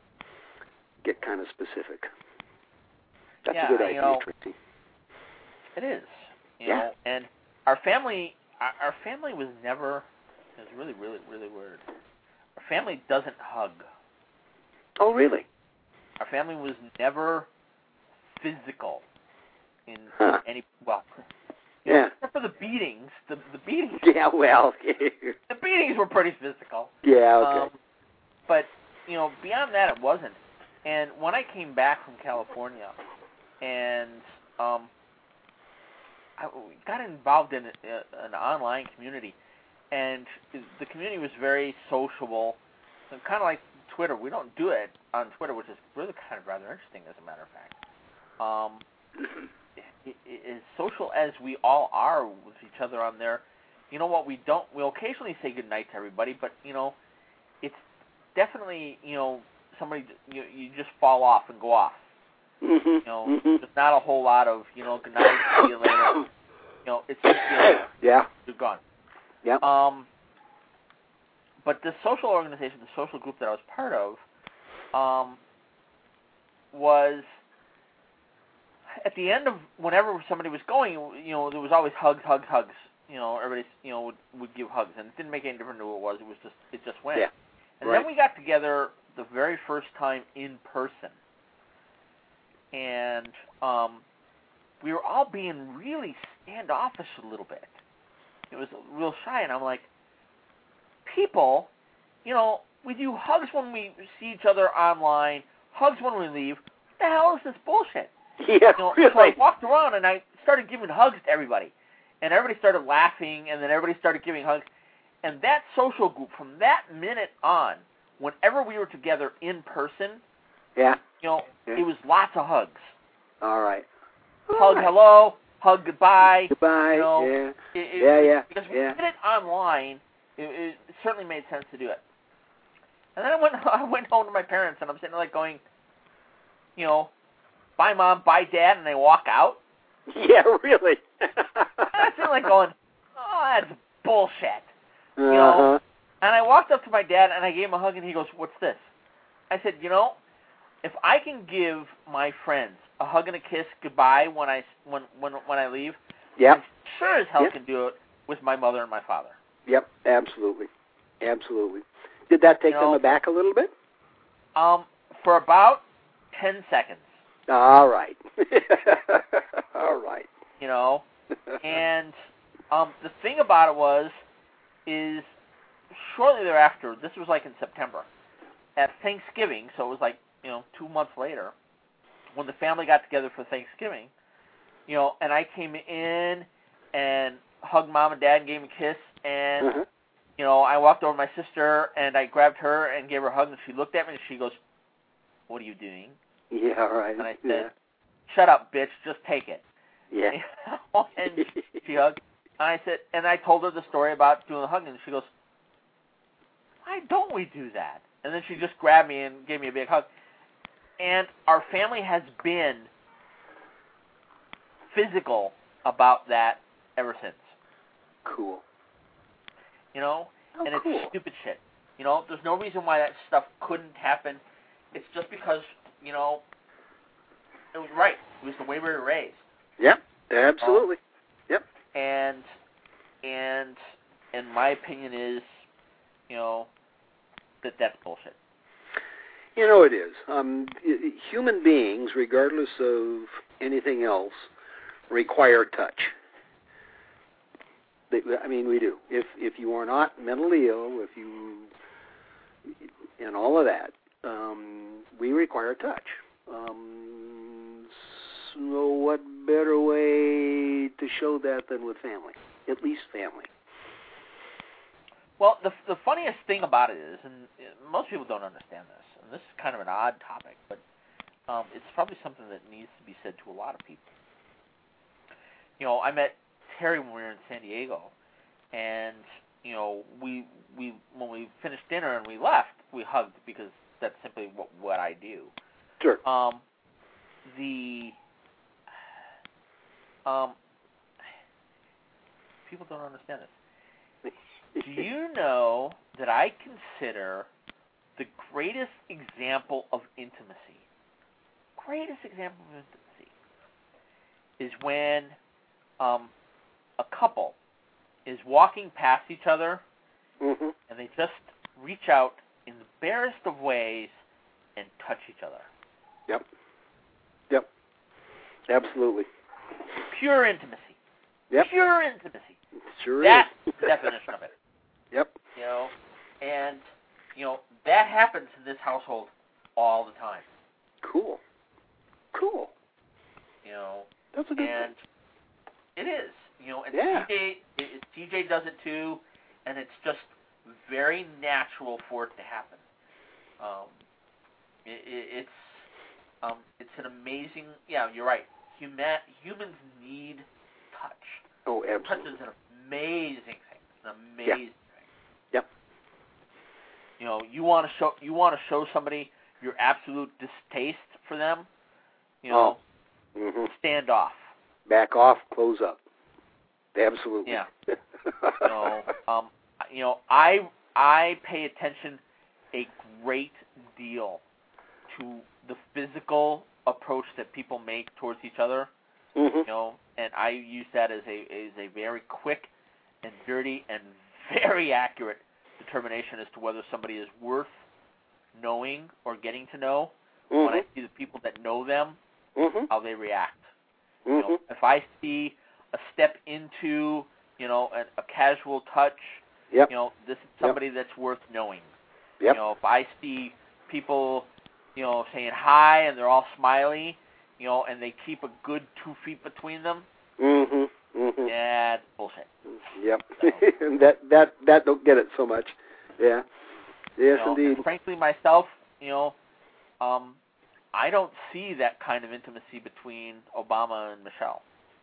get kind of specific. That's yeah, a good idea, you know, Tracy. It is. You Yeah. know, and our family, our, our family was never, it was really, really, really weird. Our family doesn't hug. Oh, really? Our family was never physical in Huh. any, well, you know, Yeah. except for the beatings. The, the beatings, Yeah, well. the beatings were pretty physical. Yeah, okay. Um, but, you know, beyond that, it wasn't. And when I came back from California, and um, I got involved in a, an online community, and the community was very sociable, and kind of like Twitter. We don't do it on Twitter, which is really kind of rather interesting, as a matter of fact. Um, it, it, as social as we all are with each other on there, you know what? We don't. We'll occasionally say goodnight to everybody, but you know, it's definitely, you know, somebody, you you just fall off and go off. Mm-hmm. You know, Mm-hmm. there's not a whole lot of, you know, good night, see you later. You know, it's just, you know, yeah. you're gone. Yeah. Um, but the social organization, the social group that I was part of, um, was at the end of whenever somebody was going, you know, there was always hugs, hugs, hugs. You know, everybody, you know, would, would give hugs, and it didn't make any difference who it was. It was just, it just went. Yeah. And Right. then we got together the very first time in person, and um, we were all being really standoffish a little bit. It was real shy, and I'm like, people, you know, we do hugs when we see each other online, hugs when we leave. What the hell is this bullshit? Yeah, You know, really. so I walked around and I started giving hugs to everybody, and everybody started laughing, and then everybody started giving hugs. And that social group, from that minute on, whenever we were together in person, Yeah. you know, Yeah. it was lots of hugs. All right. Hug All right. hello, hug goodbye. Goodbye. You know, yeah. It, it, Yeah, yeah, Because yeah. we did it online, it, it certainly made sense to do it. And then I went, I went home to my parents, and I'm sitting there like going, you know, bye mom, bye dad, and they walk out. Yeah, really. And I'm sitting like going, oh, that's bullshit. Uh-huh. You know, and I walked up to my dad, and I gave him a hug, and he goes, what's this? I said, you know, if I can give my friends a hug and a kiss goodbye when I, when, when, when I leave, Yep. I sure as hell Yep. can do it with my mother and my father. Yep, absolutely. Absolutely. Did that take You know, them aback a little bit? Um, for about ten seconds, All right. All right. you know, and um, the thing about it was, is shortly thereafter, this was like in September, at Thanksgiving, so it was like, you know, two months later, when the family got together for Thanksgiving, you know, and I came in and hugged mom and dad and gave them a kiss, and, Uh-huh. you know, I walked over to my sister, and I grabbed her and gave her a hug, and she looked at me, and she goes, what are you doing? Yeah, all right. And I said, yeah. shut up, bitch, just take it. Yeah. You know? And she hugged, and I said, and I told her the story about doing the hugging, and she goes, why don't we do that? And then she just grabbed me and gave me a big hug. And our family has been physical about that ever since. Cool. You know, oh, and it's cool. stupid shit. You know, there's no reason why that stuff couldn't happen. It's just because, you know, it was right. It was the way we were raised. Yep, absolutely. Um, yep. And and and my opinion is, you know, that that's bullshit. You know it is. Um, human beings, regardless of anything else, require touch. They, I mean, we do. If if you are not mentally ill, if you and all of that, um, we require touch. Um, so what better way to show that than with family? At least family. Well, the the funniest thing about it is, and most people don't understand this, and this is kind of an odd topic, but um, it's probably something that needs to be said to a lot of people. You know, I met Terry when we were in San Diego, and you know, we we when we finished dinner and we left, we hugged because that's simply what, what I do. Sure. Um, the um, people don't understand this. Do you know that I consider the greatest example of intimacy, greatest example of intimacy, is when um, a couple is walking past each other, mm-hmm. and they just reach out in the barest of ways and touch each other. Yep. Yep. Absolutely. Pure intimacy. Yep. Pure intimacy. Sure That's is. the definition of it. Yep. You know, and, you know, that happens in this household all the time. Cool. Cool. You know, that's a good and thing. It is. You know, and yeah. T J, it, T J does it too, and it's just very natural for it to happen. Um, it, it, it's um, it's an amazing. Yeah, you're right. Human humans need touch. Oh, absolutely. Touch is an amazing thing. It's an amazing yeah. thing. Yep. You know, you want to show you want to show somebody your absolute distaste for them. You know, oh. mm-hmm. stand off. Back off. Close up. Absolutely. Yeah. you know, um, you know, I I pay attention a great deal to the physical approach that people make towards each other. Mm-hmm. You know, and I use that as a as a very quick and dirty and very accurate determination as to whether somebody is worth knowing or getting to know. Mm-hmm. When I see the people that know them, mm-hmm. how they react. Mm-hmm. You know, if I see a step into, you know, a, a casual touch, yep. you know, this is somebody yep. that's worth knowing. Yep. You know, if I see people, you know, saying hi and they're all smiley, you know, and they keep a good two feet between them, mm-hmm. Mm-hmm. yeah, it's bullshit. Yep. So, that that that don't get it so much. Yeah. Yes, you know, indeed. and frankly, myself, you know, um, I don't see that kind of intimacy between Obama and Michelle.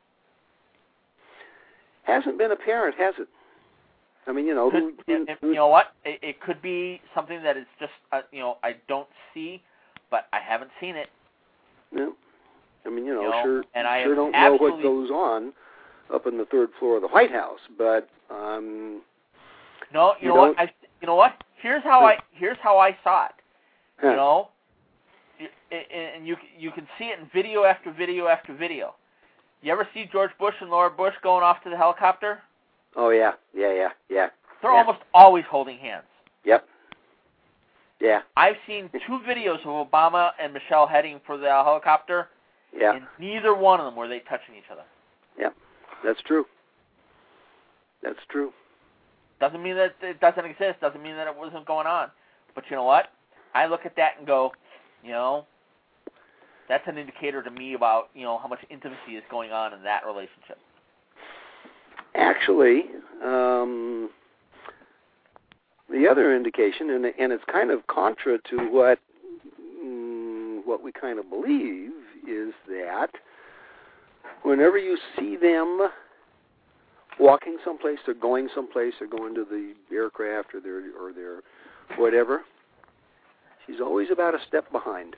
Hasn't been apparent, has it? I mean, you know, could, who, who, who, you know what? It, it could be something that is just, uh, you know, I don't see, but I haven't seen it. No. I mean, you know, you know sure, and I sure don't know what goes on up in the third floor of the White House, but um. No, you, you know what? I, you know what? Here's how I here's how I saw it. Huh. You know, and you you can see it in video after video after video. You ever see George Bush and Laura Bush going off to the helicopter? Oh yeah, yeah, yeah, yeah. They're yeah. almost always holding hands. Yep. Yeah. I've seen two videos of Obama and Michelle heading for the helicopter. Yeah. And neither one of them were they touching each other. Yep. That's true. That's true. Doesn't mean that it doesn't exist. Doesn't mean that it wasn't going on. But you know what? I look at that and go, you know, that's an indicator to me about, you know, how much intimacy is going on in that relationship. Actually, um, the other indication, and, and it's kind of contra to what mm, what we kind of believe, is that whenever you see them walking someplace, or going someplace, or going to the aircraft, or their or their whatever, she's always about a step behind.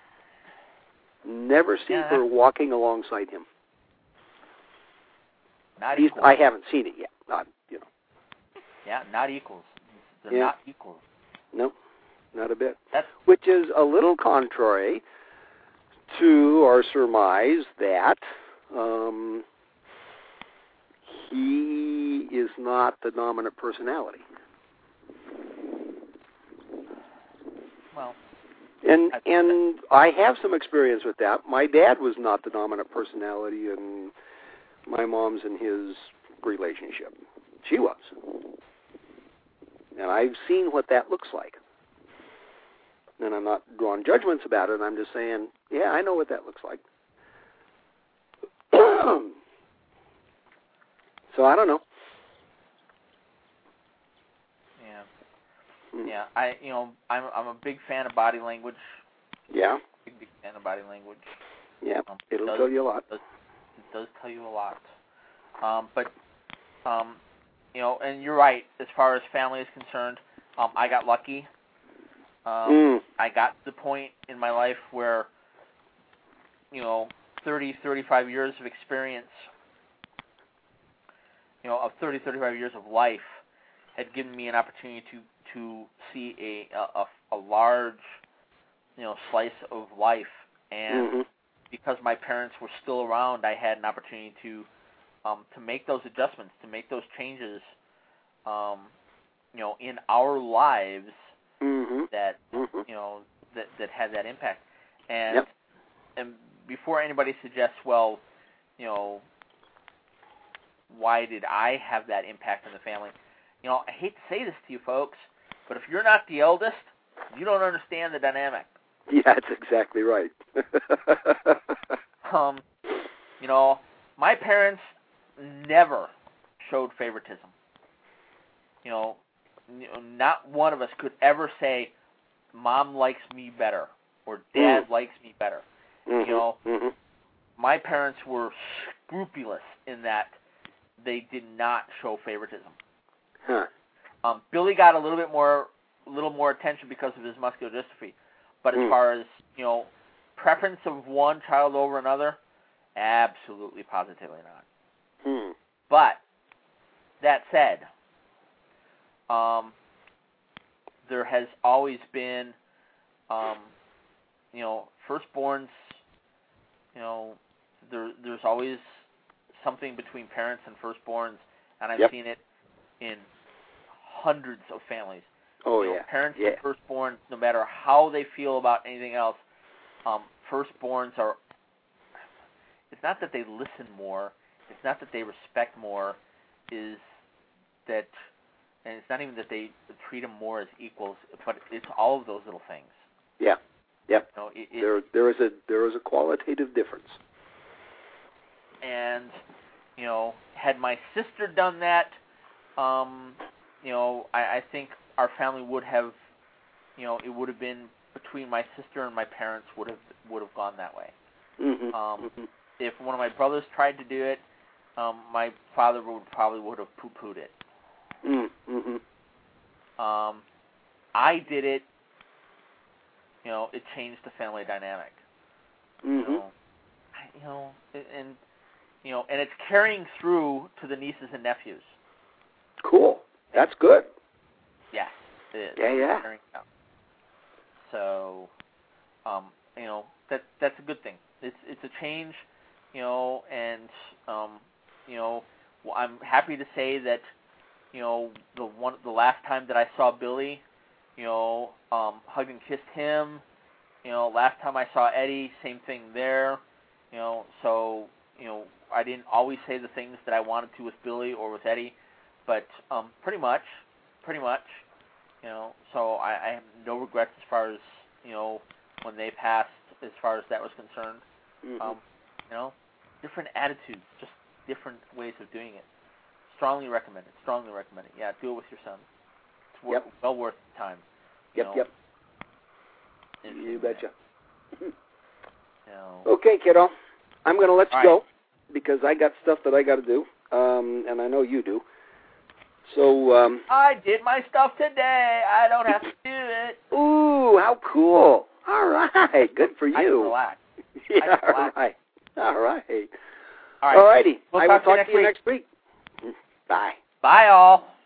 Never see yeah, her walking alongside him. Not He's, equals. I haven't seen it yet. Not, you know. Yeah, not equals. They're Yeah. not equals. No, not a bit. That's, Which is a little contrary to our surmise that um, he is not the dominant personality. well, And I, and I have some experience with that. My dad was not the dominant personality in my mom's and his relationship. She was. And I've seen what that looks like. And I'm not drawing judgments about it. I'm just saying, yeah, I know what that looks like. So I don't know. yeah, yeah. I, you know, I'm I'm a big fan of body language. Yeah. Big, big fan of body language. Yeah. Um, It'll does, tell you a lot. It does, it does tell you a lot. Um, but, um, you know, and you're right. As far as family is concerned, um, I got lucky. Um, Mm. I got to the point in my life where, you know, thirty, thirty-five years of experience, you know, of thirty, thirty-five years of life had given me an opportunity to, to see a, a, a large, you know, slice of life. And Mm-hmm. because my parents were still around, I had an opportunity to, um, to make those adjustments, to make those changes, um, you know, in our lives. Mm-hmm. That Mm-hmm. you know that that had that impact, and Yep. and before anybody suggests, well, you know, why did I have that impact on the family? You know, I hate to say this to you folks, but if you're not the eldest, you don't understand the dynamic. Yeah, that's exactly right. um, you know, my parents never showed favoritism. You know. Not one of us could ever say, Mom likes me better, or Dad mm. likes me better. Mm-hmm. You know, mm-hmm. my parents were scrupulous in that they did not show favoritism. Huh. Um, Billy got a little bit more, a little more attention because of his muscular dystrophy, but as mm. far as, you know, preference of one child over another, absolutely, positively not. Hmm. But that said, Um, there has always been, um, you know, firstborns, you know, there, there's always something between parents and firstborns, and I've Yep. seen it in hundreds of families. Oh, you know, yeah. Parents yeah. and firstborn, no matter how they feel about anything else, um, firstborns are, it's not that they listen more, it's not that they respect more, is that, and it's not even that they treat them more as equals, but it's all of those little things. Yeah. Yep. You know, it, it, there, there is a there is a qualitative difference. And you know, had my sister done that, um, you know, I, I think our family would have, you know, it would have been between my sister and my parents would have would have gone that way. Mm-hmm. Um, mm-hmm. If one of my brothers tried to do it, um, my father would probably would have poo-pooed it. Mm-hmm. Um, I did it. You know, it changed the family dynamic. Mm-hmm. You know, I, you know, and you know, and it's carrying through to the nieces and nephews. Cool. That's good. Yes, it is. Yeah, yeah. Carrying out. So, um, you know, that that's a good thing. It's it's a change, you know, and um, you know, well, I'm happy to say that, you know, the one the last time that I saw Billy, you know, um, hugged and kissed him. You know, last time I saw Eddie, same thing there. You know, so, you know, I didn't always say the things that I wanted to with Billy or with Eddie, but um, pretty much, pretty much, you know, so I, I have no regrets as far as, you know, when they passed, as far as that was concerned. Mm-hmm. Um, you know, different attitudes, just different ways of doing it. Strongly recommend it. Strongly recommend it. Yeah, do it with your son. It's worth, Yep. well worth the time. You Yep, know, yep. in- You in betcha. that, you know. Okay, kiddo. I'm going to let you All go right. because I got stuff that I got to do, um, and I know you do. So, um, I did my stuff today. I don't have to do it. ooh, how cool. All right. Good for I can you. relax. Yeah, I can all relax. right. All right. All right. All righty. We'll I will talk to you talk next to you week. next week. Bye. Bye, all.